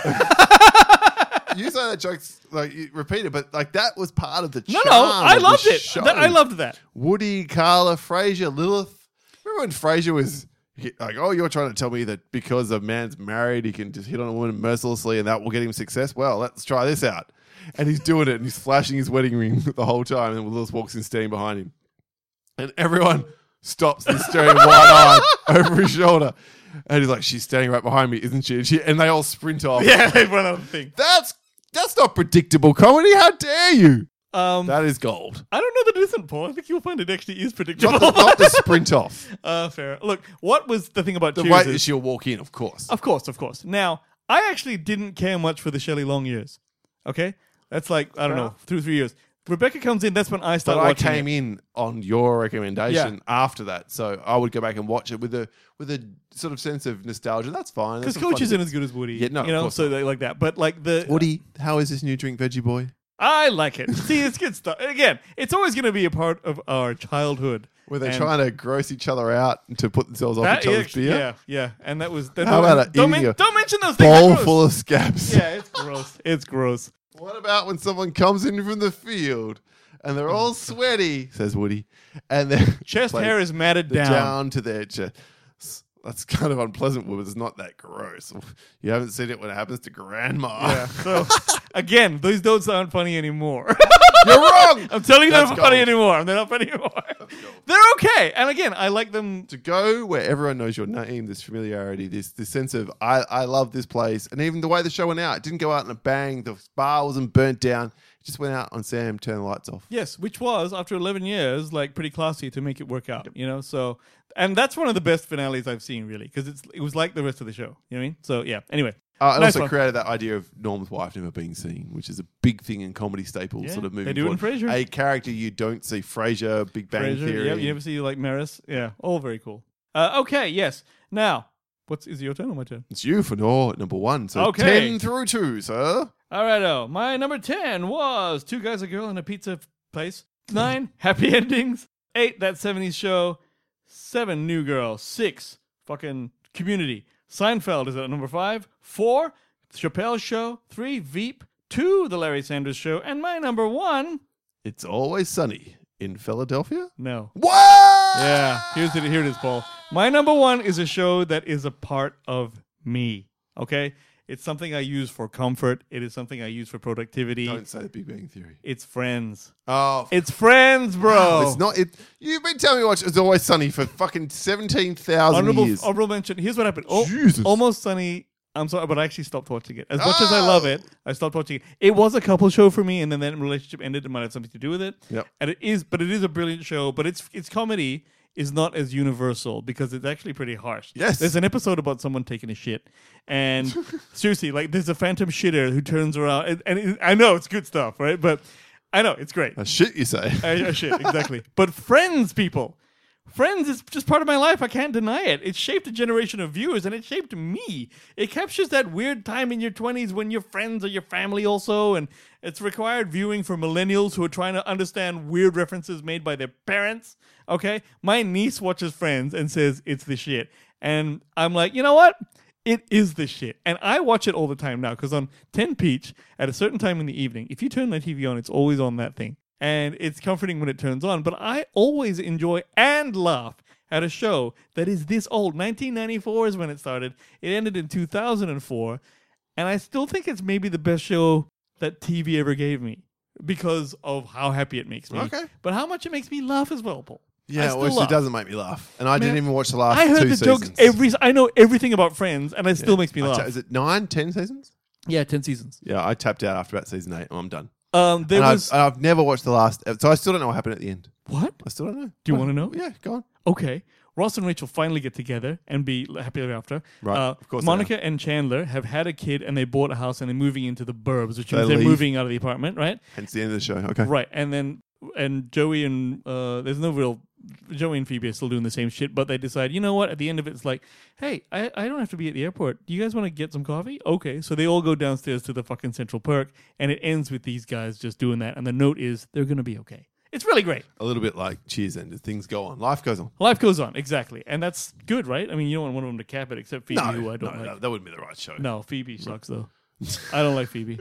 You say that joke's like you repeat it, but like that was part of the No, charm no, I of the loved it. show. Th- I loved that. Woody, Carla, Frasier, Lilith. Remember when Frasier was like, "Oh, you're trying to tell me that because a man's married, he can just hit on a woman mercilessly, and that will get him success? Well, let's try this out." And he's doing it, and he's flashing his wedding ring the whole time, and Lilith walks in, standing behind him, and everyone stops and staring wide-eyed over his shoulder. And he's like, "She's standing right behind me, isn't she?" And, she, and they all sprint off. Yeah, one other thing. That's that's not predictable comedy. How dare you? Um, That is gold. I don't know that it isn't, Paul. I think you'll find it actually is predictable. Not the, not the sprint off. uh, fair. Look, what was the thing about The Cheers way is- that she'll walk in, of course. Of course, of course. Now, I actually didn't care much for the Shelley Long years. Okay? That's like, I don't know, two, three years. Rebecca comes in, that's when I But start I watching came it. in on your recommendation Yeah. after that, so I would go back and watch it with a with a sort of sense of nostalgia. That's fine. Because There's some Coach fun isn't bits. as good as Woody. Yeah, no, you of know, course so they like that. But like the Woody, how is this new drink, Veggie Boy? I like it. See, it's good stuff. Again, it's always going to be a part of our childhood. Where they're And trying to gross each other out to put themselves off that each other's actually- beer. Yeah, yeah. And that was that How about don't, eating men- a don't mention those things. They're Bowl gross. full of scabs. Yeah, it's gross. It's gross. What about when someone comes in from the field and they're all sweaty, says Woody, and their Chest like, hair is matted the down. down to their chest. That's kind of unpleasant, but it's not that gross. You haven't seen it when it happens to grandma. Yeah. So again, those don't sound funny anymore. You're wrong. I'm telling you, they're That's not funny gold. anymore. They're not funny anymore. They're okay. And again, I like them. To go where everyone knows your name, this familiarity, this this sense of I, I love this place, and even the way the show went out, it didn't go out in a bang. The bar wasn't burnt down. It just went out on Sam, turn the lights off. Yes, which was after eleven years, like pretty classy to make it work out. You know, so and that's one of the best finales I've seen, really, because it's it was like the rest of the show. You know what I mean? So yeah. Anyway, Uh, and Nice also one. created that idea of Norm's wife never being seen, which is a big thing in comedy staples, Yeah, sort of they moving do it in forward. Frasier. A character you don't see, Frasier, Big Bang Frasier, Theory. yeah, you never see like Maris. Yeah, all very cool. Uh, okay, yes. Now, what's is it your turn or my turn? It's you for no number one. So Okay. ten through two, sir. All righto. My number ten was Two Guys, a Girl, in a Pizza Place. Nine, Happy Endings. Eight, That seventies Show. Seven, New Girl. Six, fucking Community. Seinfeld is at number five. Four, Chappelle's Show. Three, Veep. Two, The Larry Sanders Show. And my number one, It's Always Sunny in Philadelphia. no. What? Yeah, here's it. Here it is, Paul. My number one is a show that is a part of me. Okay, it's something I use for comfort. It is something I use for productivity. Don't say the Big Bang Theory. It's Friends. Oh, It's Friends, bro. it's not. It. You've been telling me to watch It's Always Sunny for fucking seventeen thousand Honorable, years. honorable mention. Here's what happened. Oh, Jesus. Almost Sunny. I'm sorry, but I actually stopped watching it. As much as I Oh. love it, I stopped watching it. It was a couple show for me, and then that relationship ended. It might have something to do with it. Yep. And it is, but it is a brilliant show. But it's it's comedy is not as universal because it's actually pretty harsh. Yes. There's an episode about someone taking a shit. And seriously, like there's a phantom shitter who turns around. And, and it, I know it's good stuff, right? But I know it's great. A shit, you say? I, I shit, exactly. But Friends, people. Friends is just part of my life. I can't deny it. It shaped a generation of viewers, and it shaped me. It captures that weird time in your twenties when your friends are your family also, and it's required viewing for millennials who are trying to understand weird references made by their parents. Okay? My niece watches Friends and says it's the shit. And I'm like, you know what? It is the shit. And I watch it all the time now, because on ten Peach, at a certain time in the evening, if you turn the T V on, it's always on that thing. And it's comforting when it turns on, but I always enjoy and laugh at a show that is this old. nineteen ninety-four is when it started. It ended in two thousand four, and I still think it's maybe the best show that T V ever gave me because of how happy it makes me. Okay. But how much it makes me laugh as well, Paul. I Yeah, still which laugh. it doesn't make me laugh. And I Man, didn't even watch the last I heard two the seasons. jokes every. I know everything about Friends, and it still makes me I laugh. ta- is it nine, ten seasons? Yeah, ten seasons. Yeah, I tapped out after about season eight, and I'm done. Um, there And was I've, I've never watched the last, so I still don't know what happened at the end. what? I still don't know. Do you What? wanna know? Yeah, go on. Okay. Ross and Rachel finally get together and be happy ever after. Right, Uh, of course they Monica and Chandler have had a kid and they bought a house and they're moving into the burbs, which They means they're leave. moving out of the apartment, right? Hence the end of the show. Okay. Right. And then and Joey and uh, there's no real Joey and Phoebe are still doing the same shit, but they decide, you know what? At the end of it, it's like, hey, I, I don't have to be at the airport. Do you guys want to get some coffee? Okay. So they all go downstairs to the fucking Central Perk, and it ends with these guys just doing that. And the note is they're going to be okay. It's really great. A little bit like Cheers ended. Things go on. Life goes on. Life goes on, exactly. And that's good, right? I mean, you don't want one of them to cap it, except Phoebe, No, who I don't no, like. no, that wouldn't be the right show. No, Phoebe sucks, though. I don't like Phoebe.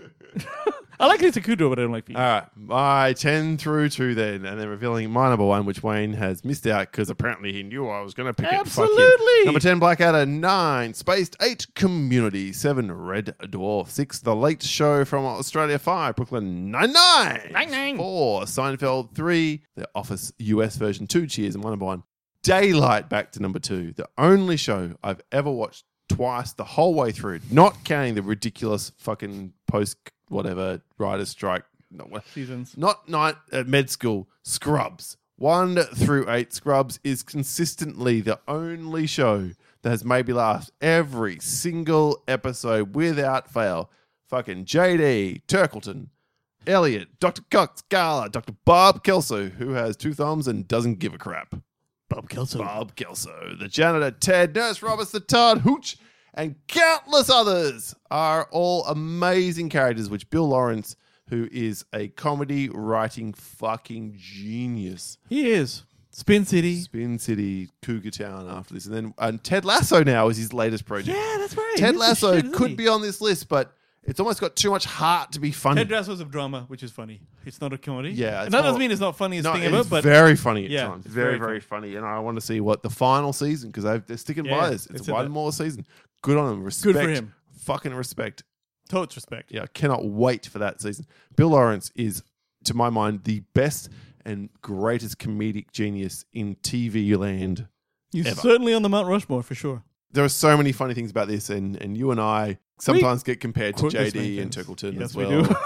I like Lisa Kudrow, but I don't like Phoebe. All right, my ten through two then, and then revealing my number one, which Wayne has missed out because apparently he knew I was going to pick it. Fuck him. Absolutely. Number ten, Blackadder. Nine, Spaced. Eight, Community. Seven, Red Dwarf. Six, The Late Show from Australia. Five, Brooklyn Nine-Nine. Nine-Nine. Four, Seinfeld. Three, The Office U S version. Two, Cheers. And my number one, Daylight, back to number two. The only show I've ever watched twice the whole way through, not counting the ridiculous fucking post whatever writer's strike. No, what- Seasons. not night at med school. Scrubs. One through eight. Scrubs is consistently the only show that has made me laugh every single episode without fail. Fucking J D, Turkleton, Elliot, Doctor Cox, Gala, Doctor Bob Kelso, who has two thumbs and doesn't give a crap. Bob Kelso. Bob Kelso, the janitor, Ted, Nurse Roberts, the Todd, Hooch, and countless others are all amazing characters, which Bill Lawrence, who is a comedy writing fucking genius. He is. Spin City. Spin City, Cougar Town after this. And then and Ted Lasso now is his latest project. Yeah, that's right. Ted He's the Lasso shit, isn't could he? be on this list, but it's almost got too much heart to be funny. Ted Lasso's a drama, which is funny. It's not a comedy. Yeah, And it's that doesn't more- mean it's not funniest No, thing it's ever, but very funny at Yeah, times. it's Very, very very funny. And I want to see what the final season, because they're sticking Yeah, by this. It's it's in one that. more season. Good on them. Respect. for him. Fucking respect. totes respect. Yeah, I cannot wait for that season. Bill Lawrence is, to my mind, the best and greatest comedic genius in T V land. He's Ever. certainly on the Mount Rushmore for sure. There are so many funny things about this, and, and you and I sometimes get compared to Quote J this many D and things. Turkleton Yes, as we well. do.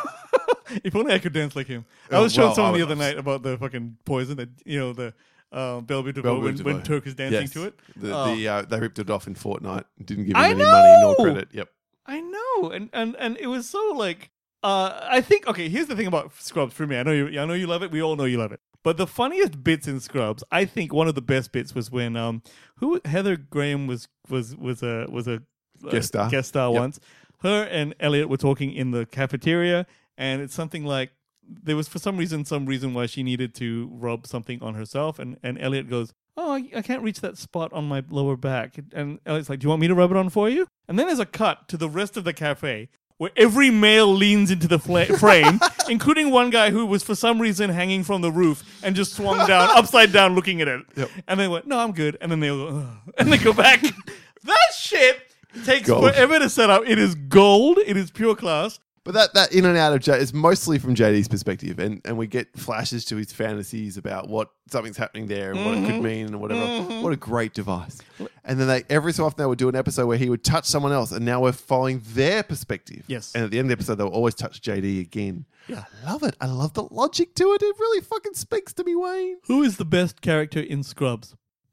If only I could dance like him. I Oh, was showing well, someone I the would other love night about the fucking poison that, you know, the uh, Bellevue DeVoe Bellevue when, when DeVoe. Turk is dancing Yes. to it. The, Oh. the, uh, they ripped it off in Fortnite. Didn't give him I any money nor know! credit. Yep. I know, and and and it was so like. Uh, I think okay. Here's the thing about Scrubs for me. I know you. I know you love it. We all know you love it. But the funniest bits in Scrubs, I think one of the best bits was when um, who Heather Graham was was was a was a uh, Guest star. guest star Yep. once. Her and Elliot were talking in the cafeteria, and it's something like there was for some reason some reason why she needed to rub something on herself, and and Elliot goes, "Oh, I, I can't reach that spot on my lower back," and Elliot's like, "Do you want me to rub it on for you?" And then there's a cut to the rest of the cafe, where every male leans into the fla- frame, including one guy who was for some reason hanging from the roof and just swung down, upside down, looking at it. Yep. And they went, "No, I'm good." And then they go, "Ugh," and they go back. That shit takes Gold. forever to set up. It is gold. It is pure class. But that, that in and out of J is mostly from J D's perspective, and, and we get flashes to his fantasies about what something's happening there and what it could mean and whatever. What a great device! And then they every so often they would do an episode where he would touch someone else, and now we're following their perspective. Yes. And at the end of the episode, they'll always touch J D again. Yeah. I love it. I love the logic to it. It really fucking speaks to me, Wayne. Who is the best character in Scrubs?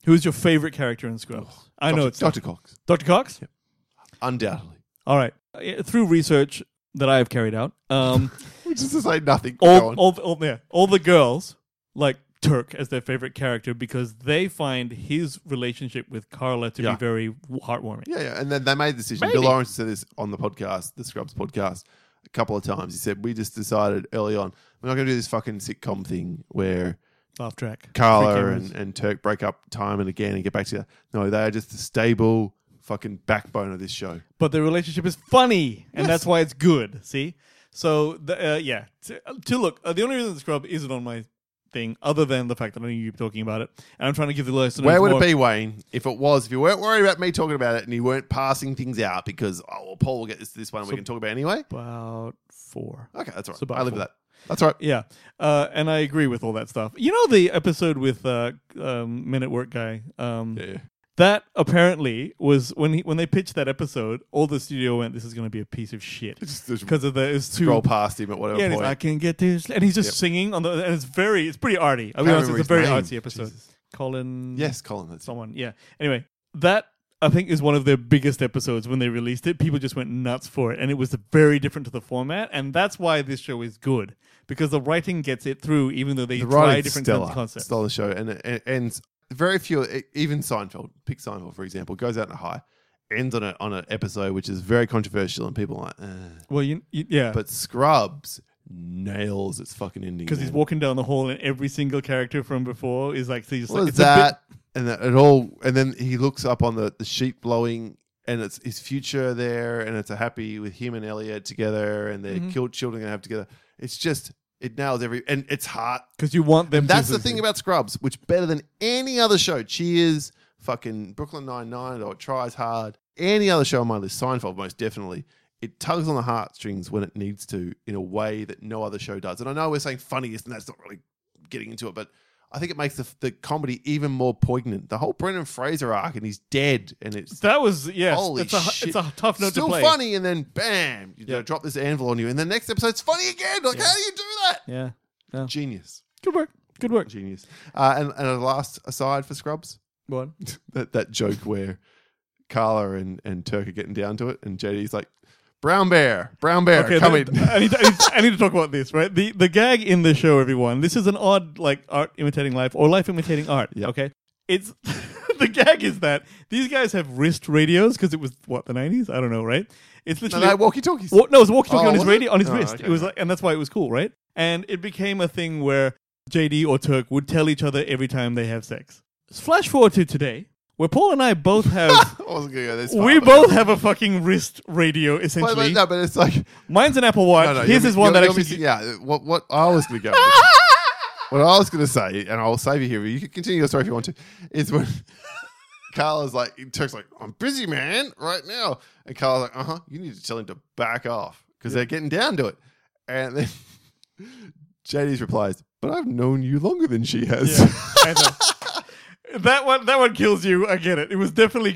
Who's your favorite character in Scrubs? I know Doctor it's Doctor Cox. Doctor Cox. Yep. Undoubtedly. All right. Uh, Through research that I have carried out, um, Which is to say nothing. Go all, on. all, all, yeah, all the girls like Turk as their favorite character because they find his relationship with Carla to Yeah. be very heartwarming. Yeah, yeah. And then they made the decision. Maybe. Bill Lawrence said this on the podcast, the Scrubs podcast, a couple of times. He said, we just decided early on, we're not going to do this fucking sitcom thing where Laugh track. Three Carla cameras. and, and Turk break up time and again and get back together. No, they are just the stable fucking backbone of this show. But the relationship is funny, and Yes. that's why it's good. See, so the, uh, yeah. To, to look, uh, the only reason the Scrub isn't on my thing, other than the fact that I know you keep talking about it, and I'm trying to give the listeners Where would more- it be, Wayne, if it was, if you weren't worried about me talking about it and you weren't passing things out because, oh, well, Paul will get this this one and So- we can talk about it anyway? About four. Okay, that's all right. So about I live four. with that. That's all right. Yeah, uh, and I agree with all that stuff. You know the episode with uh, um, Men at Work guy. Um, Yeah, yeah. That apparently was when he when they pitched that episode, all the studio went, "This is going to be a piece of shit." Just, just Because of the it's too scroll past him at whatever yeah, and he's, point. I can get this, and he's just Yep. singing on the, and it's very, it's pretty arty. I'll be Can't honest, remember it's a very his name. artsy episode. Jesus. Colin, Yes, Colin. That's someone, yeah. Anyway, that I think is one of their biggest episodes when they released it. People just went nuts for it, and it was very different to the format, and that's why this show is good because the writing gets it through, even though they the try writing's different stellar. concepts. Stellar show, and it it ends very few. Even Seinfeld, pick Seinfeld for example, goes out in a high, ends on a on an episode which is very controversial, and people are like, eh. Well, you, you yeah, But Scrubs nails its fucking ending because he's man. walking down the hall, and every single character from before is like, so just Well, like it's it's a bit- that, and that it all, and then he looks up on the the sheet blowing, and it's his future there, and it's a happy with him and Elliot together, and their Mhm. killed children gonna have together. It's just it nails every, and it's heart. Because you want them. That's to the thing about Scrubs, which better than any other show. Cheers, fucking Brooklyn Nine-Nine, or it tries hard. Any other show on my list, Seinfeld most definitely. It tugs on the heartstrings when it needs to in a way that no other show does. And I know we're saying funniest, and that's not really getting into it, but I think it makes the, the comedy even more poignant. The whole Brendan Fraser arc, and he's dead, and it's That was yes. Holy it's a shit. it's a tough note still to play. funny, and then bam, you Yeah. know, drop this anvil on you, and the next episode's funny again. Like, Yeah. how do you do that? Yeah. Yeah. Genius. Good work. Good work. Genius. Uh, and, and a last aside for Scrubs, Go on. that, that joke where Carla and, and Turk are getting down to it, and J D's like, Brown Bear, Brown Bear, Okay, come the- in. I need, to, I, need to, I need to talk about this, right? The the gag in the show, everyone. This is an odd, like, art imitating life or life imitating art. Yep. Okay, it's the gag is that these guys have wrist radios because it was what the nineties. I don't know, right? It's No, literally no, walkie-talkies. Wa- no, it was walkie talkie Oh, on his was it? radio on his Oh, wrist. okay. It was like, and that's why it was cool, right? And it became a thing where J D or Turk would tell each other every time they have sex. Flash forward to today, where Paul and I both have. I wasn't going to go this far. We but- both have a fucking wrist radio, But, essentially. but, no, but it's like, Mine's an Apple Watch. no, no, His you're- is one you're- that you're actually. missing- yeah, what, what I was going to go with, what I was going to say, and I'll save you here, you can continue your story if you want to, is when Carla's like, Turk's like, I'm busy, man, right now. And Carla's like, uh-huh, you need to tell him to back off because they're getting down to it. And then J D's replies, but I've known you longer than she has. Yeah, I know. That one, that one kills you. I get it. It was definitely.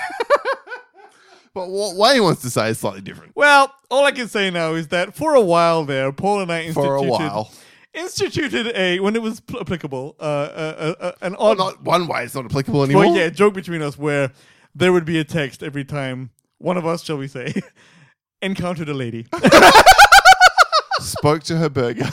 But what Wayne wants to say is slightly different. Well, all I can say now is that for a while there, Paul and I instituted For a while. instituted a when it was pl- applicable, uh, uh, uh, uh, an Well, odd, not one way, it's not applicable anymore. well, yeah, joke between us where there would be a text every time one of us, shall we say, encountered a lady. Spoke to her burger.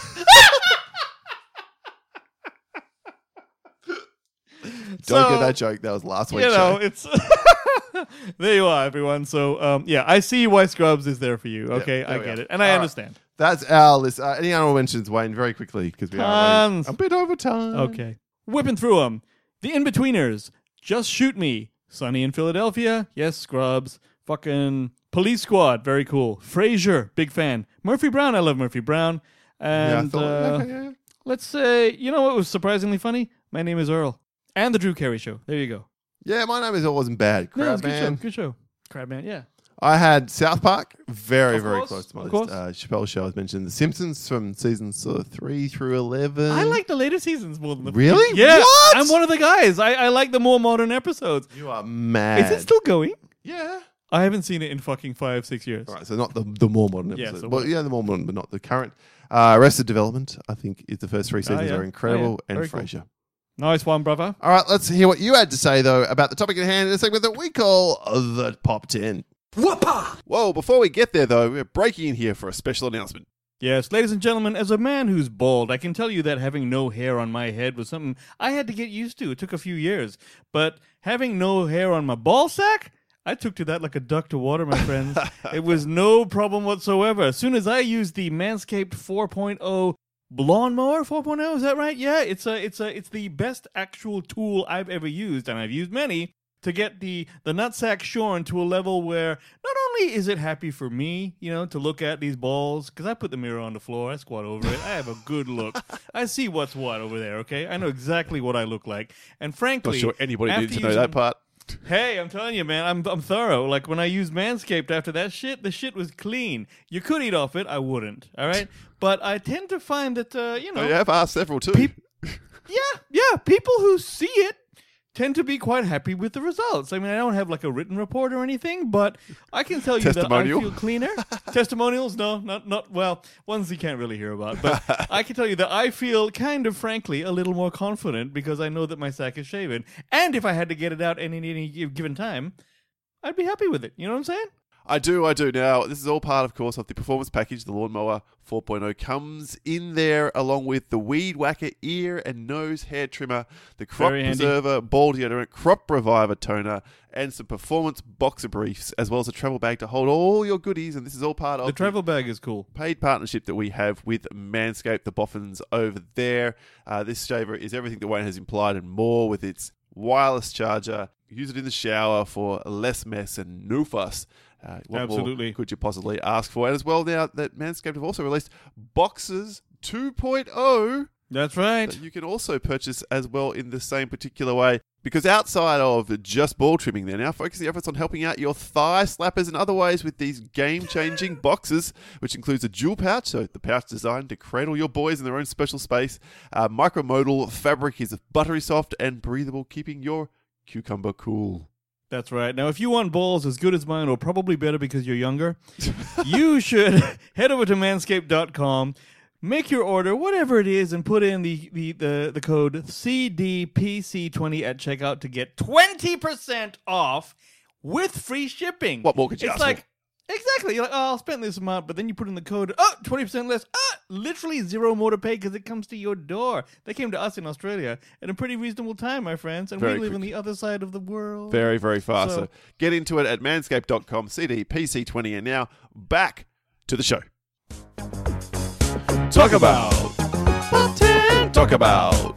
Don't So, get that joke. That was last week's You know, show. it's there you are, everyone. So, um, yeah, I see why Scrubs is there for you. Okay, there I we get are. it, and I All right. understand. That's our list. Uh, any honorable mentions, Wayne, very quickly, because we are Tons. running a bit over time. Okay. Whipping through them. The In-Betweeners. Just Shoot Me. Sunny in Philadelphia. Yes, Scrubs. Fucking Police Squad. Very cool. Frasier. Big fan. Murphy Brown. I love Murphy Brown. Yeah, I And thought, uh, okay, yeah. let's say, you know what was surprisingly funny? My Name is Earl. And The Drew Carey Show. There you go. Yeah, my name is It Wasn't Bad. No, Crab it's a good show. Man. Good show. Crabman, yeah. I had South Park, very, Of very course, close to my of list. course. Uh, Chappelle's Show, as mentioned. The Simpsons from seasons sort of three through eleven. I like the later seasons more than the Really? Yeah, What? I'm one of the guys. I, I like the more modern episodes. You are mad. Is it still going? Yeah. I haven't seen it in fucking five, six years. All right, so not the the more modern Yeah, episode. so well, what- yeah, the more modern, but not the current. Uh, Arrested Development, I think, is the first three seasons yeah. are incredible, Oh, yeah. and Very cool. Frasier. Nice one, brother. All right, let's hear what you had to say, though, about the topic at hand in a segment that we call The Pop ten. Whoopah! Whoa, before we get there, though, we're breaking in here for a special announcement. Yes, ladies and gentlemen, as a man who's bald, I can tell you that having no hair on my head was something I had to get used to. It took a few years. But having no hair on my ball sack, I took to that like a duck to water, my friends. It was no problem whatsoever. As soon as I used the Manscaped four point oh lawnmower four point oh, is that right? Yeah, it's a, it's a, it's the best actual tool I've ever used, and I've used many, to get the, the nutsack shorn to a level where not only is it happy for me, you know, to look at these balls, because I put the mirror on the floor, I squat over it, I have a good look. I see what's what over there, okay? I know exactly what I look like. And frankly... Not sure anybody after needs to know using- that part. Hey, I'm telling you, man, I'm I'm thorough. Like, when I used Manscaped after that shit, the shit was clean. You could eat off it, I wouldn't, all right? But I tend to find that, uh, you know... I have asked several, too. Peop- yeah, yeah. People who see it tend to be quite happy with the results. I mean, I don't have like a written report or anything, but I can tell you that I Testimonial? feel cleaner. Testimonials? No, not, not, well, ones you can't really hear about. But I can tell you that I feel kind of, frankly, a little more confident because I know that my sack is shaven. And if I had to get it out at any, any given time, I'd be happy with it. You know what I'm saying? I do, I do. Now, this is all part, of course, of the performance package. The Lawnmower four point oh comes in there along with the Weed Whacker ear and nose hair trimmer, the Crop Very handy. Preserver ball deodorant, Crop Reviver toner, and some performance boxer briefs, as well as a travel bag to hold all your goodies. And this is all part of The travel bag is cool. paid partnership that we have with Manscaped, the boffins over there. Uh, this shaver is everything that Wayne has implied and more, with its wireless charger. Use it in the shower for less mess and no fuss. Uh, what Absolutely. more could you possibly ask for? And as well, now that Manscaped have also released Boxers two point oh That's right. that you can also purchase as well in the same particular way. Because outside of just ball trimming, they're now focusing efforts on helping out your thigh slappers in other ways with these game-changing boxes, which includes a dual pouch, so the pouch designed to cradle your boys in their own special space. Uh, micromodal fabric is buttery soft and breathable, keeping your cucumber cool. That's right. Now, if you want balls as good as mine, or probably better because you're younger, you should head over to manscaped dot com, make your order, whatever it is, and put in the, the, the, the code C D P C twenty at checkout to get twenty percent off with free shipping. What more could you It's ask like, for? exactly. You're like, oh, I'll spend this amount, but then you put in the code, oh, twenty percent less. Ah, literally zero more to pay because it comes to your door. They came to us in Australia at a pretty reasonable time, my friends, and Very we live quick. on the other side of the world. Very, very fast. So, So- get into it at manscaped dot com, C D P C twenty, and now back to the show. Talk about. Talk about.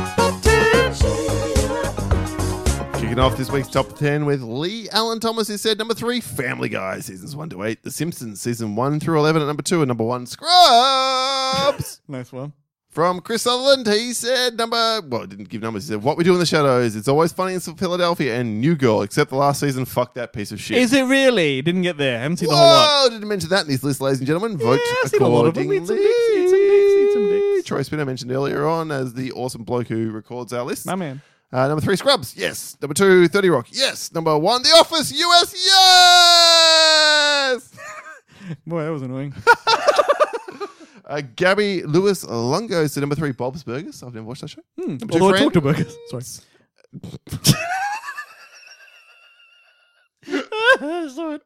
Kicking off this week's top ten with Lee Allen Thomas, who said number three, Family Guy, seasons one to eight. The Simpsons, season one through eleven at number two, and number one, Scrubs. Nice one. From Chris Sutherland, he said number, well, didn't give numbers. He said, What We Do in the Shadows. It's Always Funny in Philadelphia, and New Girl, except the last season. Fuck that piece of shit. Is it really? Didn't get there. Haven't seen the whole lot. Whoa, didn't mention that in his list, ladies and gentlemen. Vote Yeah, I've seen a lot of them. accordingly. Eat some dicks, eat some dicks, eat some dicks. Troy Spinner mentioned earlier on as the awesome bloke who records our list. My man. Uh, number three, Scrubs. Yes. Number two, thirty Rock. Yes. Number one, The Office. U S. Yes. Boy, that was annoying. uh, Gabby Lewis Lungo said number three, Bob's Burgers. I've never watched that show. Hmm. Number two, Although I Fran. talked to burgers. Sorry. Sorry.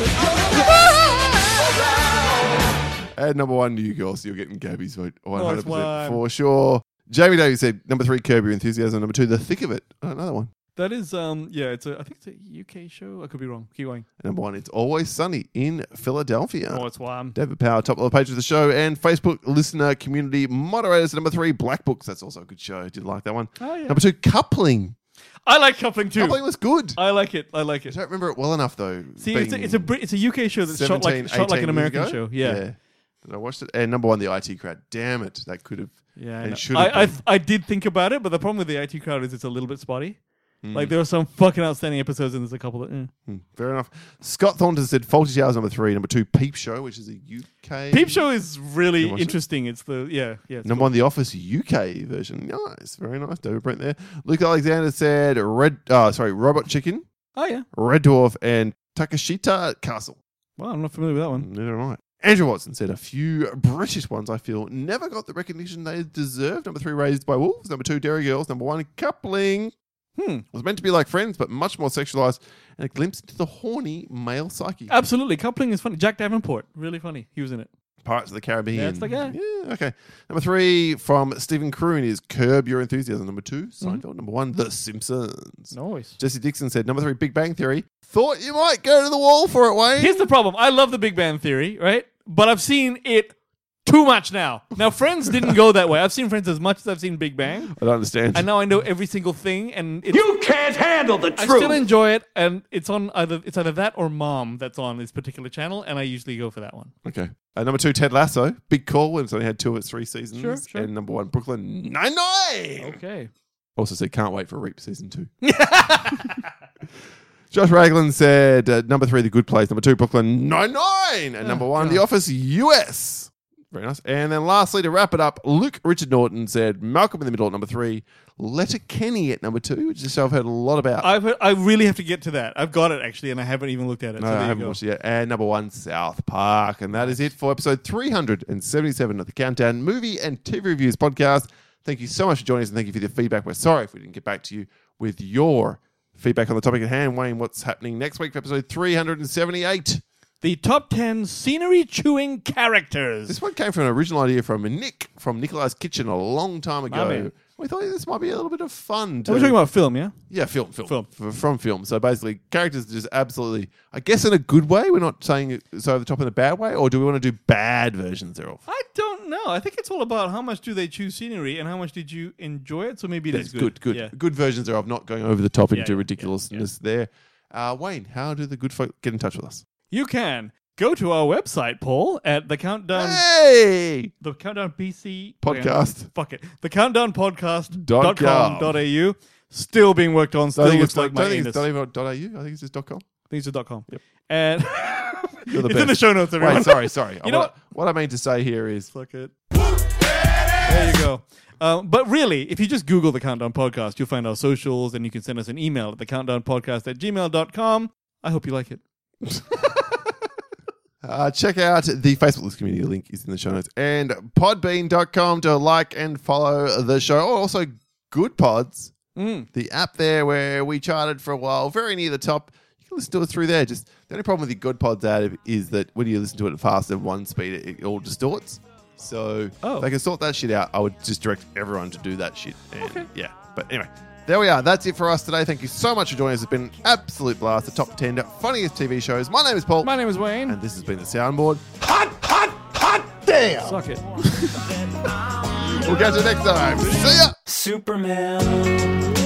And number one, New Girl. So you're getting Gabby's vote one hundred percent one. for sure. Jamie Davies said number three, Curb Your Enthusiasm. Number two, The Thick of It. Oh, another one. That is, um, yeah, it's a, I think it's a U K show. I could be wrong. Keep going. Number one, It's Always Sunny in Philadelphia. Oh, it's one. David Power, top of the page of the show, and Facebook listener community moderators. Number three, Black Books. That's also a good show. Did like that one. Oh, yeah. Number two, Coupling. I like coupling too. Coupling was good. I like it. I like I it. don't remember it well enough though. See, it's a, being it's a Brit- it's a U K show that's shot seventeen, like shot like an eighteen years American ago. show. Yeah. yeah. And I watched it. And number one, The I T Crowd. Damn it, that could have. Yeah, I, And know. should have I, I, been. I did think about it, but the problem with the I T crowd is it's a little bit spotty. Hmm. Like, there are some fucking outstanding episodes, and there's a couple that. Eh. Hmm, fair enough. Scott Thornton said Faulty Showers number three. Number two, Peep Show, which is a U K. Peep Show is really You watched it? interesting. It's the yeah yeah. it's Number cool. one, The Office U K version. Nice, very nice. David Brent there. Luke Alexander said Red. Oh, sorry, Robot Chicken, Oh yeah. Red Dwarf, and Takashita Castle. Well, I'm not familiar with that one. Neither am I. Andrew Watson said a few British ones I feel never got the recognition they deserved. Number three, Raised by Wolves. Number two, Dairy Girls. Number one, Coupling. Hmm. Was meant to be like Friends, but much more sexualized and a glimpse into the horny male psyche. Absolutely. Coupling is funny. Jack Davenport. Really funny. He was in it. Pirates of the Caribbean. That's the guy. Yeah, okay. Number three from Stephen Croon is Curb Your Enthusiasm. Number two, Seinfeld. Mm-hmm. Number one, The Simpsons. Nice. Jesse Dixon said, number three, Big Bang Theory. Thought you might go to the wall for it, Wayne. Here's the problem. I love the Big Bang Theory, right? But I've seen it too much now. Now, Friends didn't go that way. I've seen Friends as much as I've seen Big Bang. I don't understand. And now I know every single thing. And it's, You can't handle the I truth. still enjoy it. And it's on either it's either that or Mom that's on this particular channel. And I usually go for that one. Okay. Uh, number two, Ted Lasso. Big call. It's only had two of its three seasons. Sure, sure. And number one, Brooklyn Nine-Nine. Okay. Also said, can't wait for Reap season two. Josh Raglan said, uh, number three, The Good Place. Number two, Brooklyn Nine-Nine. And number one, God. The Office U S. Very nice. And then lastly, to wrap it up, Luke Richard Norton said, Malcolm in the Middle at number three, Letterkenny at number two, which is a show I've heard a lot about. I've heard, I really have to get to that. I've got it, actually, and I haven't even looked at it. No, so there I you haven't go. watched it yet. And number one, South Park. And that is it for episode three hundred seventy-seven of the Countdown Movie and T V Reviews podcast. Thank you so much for joining us and thank you for the feedback. We're sorry if we didn't get back to you with your feedback on the topic at hand. Wayne, what's happening next week for episode three hundred seventy-eight? The top ten scenery-chewing characters. This one came from an original idea from Nick from Nikolai's Kitchen a long time My ago. man. We thought this might be a little bit of fun. To, We're talking about film, yeah? yeah, film, film, Film. F- from film. So basically, characters just absolutely, I guess, in a good way. We're not saying it so over the top in a bad way, or do we want to do bad versions thereof? I don't know. I think it's all about how much do they choose scenery and how much did you enjoy it. So maybe it Yes, is good, good, Yeah. good versions thereof, not going over the top Yeah, into yeah, ridiculousness there. Uh, Wayne, how do the good folk get in touch with us? You can go to our website, Paul, at the Countdown, Hey! the Countdown B C Podcast. Fuck it, the Countdown Podcast Dot dot com com. dot a u. Still being worked on. Still I think looks it's like my don't think anus. it's not even dot .au. I think it's just dot .com. Things are dot com. Yep. And You're the it's best. in the show notes, everyone. Wait, sorry, sorry. You know what, what I mean to say here is Fuck it. There you go. Um, but really, if you just Google the Countdown Podcast, you'll find our socials and you can send us an email at the countdown podcast at gmail dot com. I hope you like it. Uh, check out the Facebook List community. Link is in the show notes. And podbean dot com to like and follow the show. Oh, also, Good Pods, Mm. the app there where we charted for a while, very near the top. You can listen to it through there. Just the only problem with the Good Pods ad is that when you listen to it at faster than one speed, it, it all distorts. So Oh. if they can sort that shit out, I would just direct everyone to do that shit. And Okay. yeah. But anyway, there we are. That's it for us today. Thank you so much for joining us. It's been an absolute blast. The top ten funniest T V shows. My name is Paul. My name is Wayne. And this has been the Soundboard. Hot, hot, hot damn! Suck it. We'll catch you next time. See ya! Superman.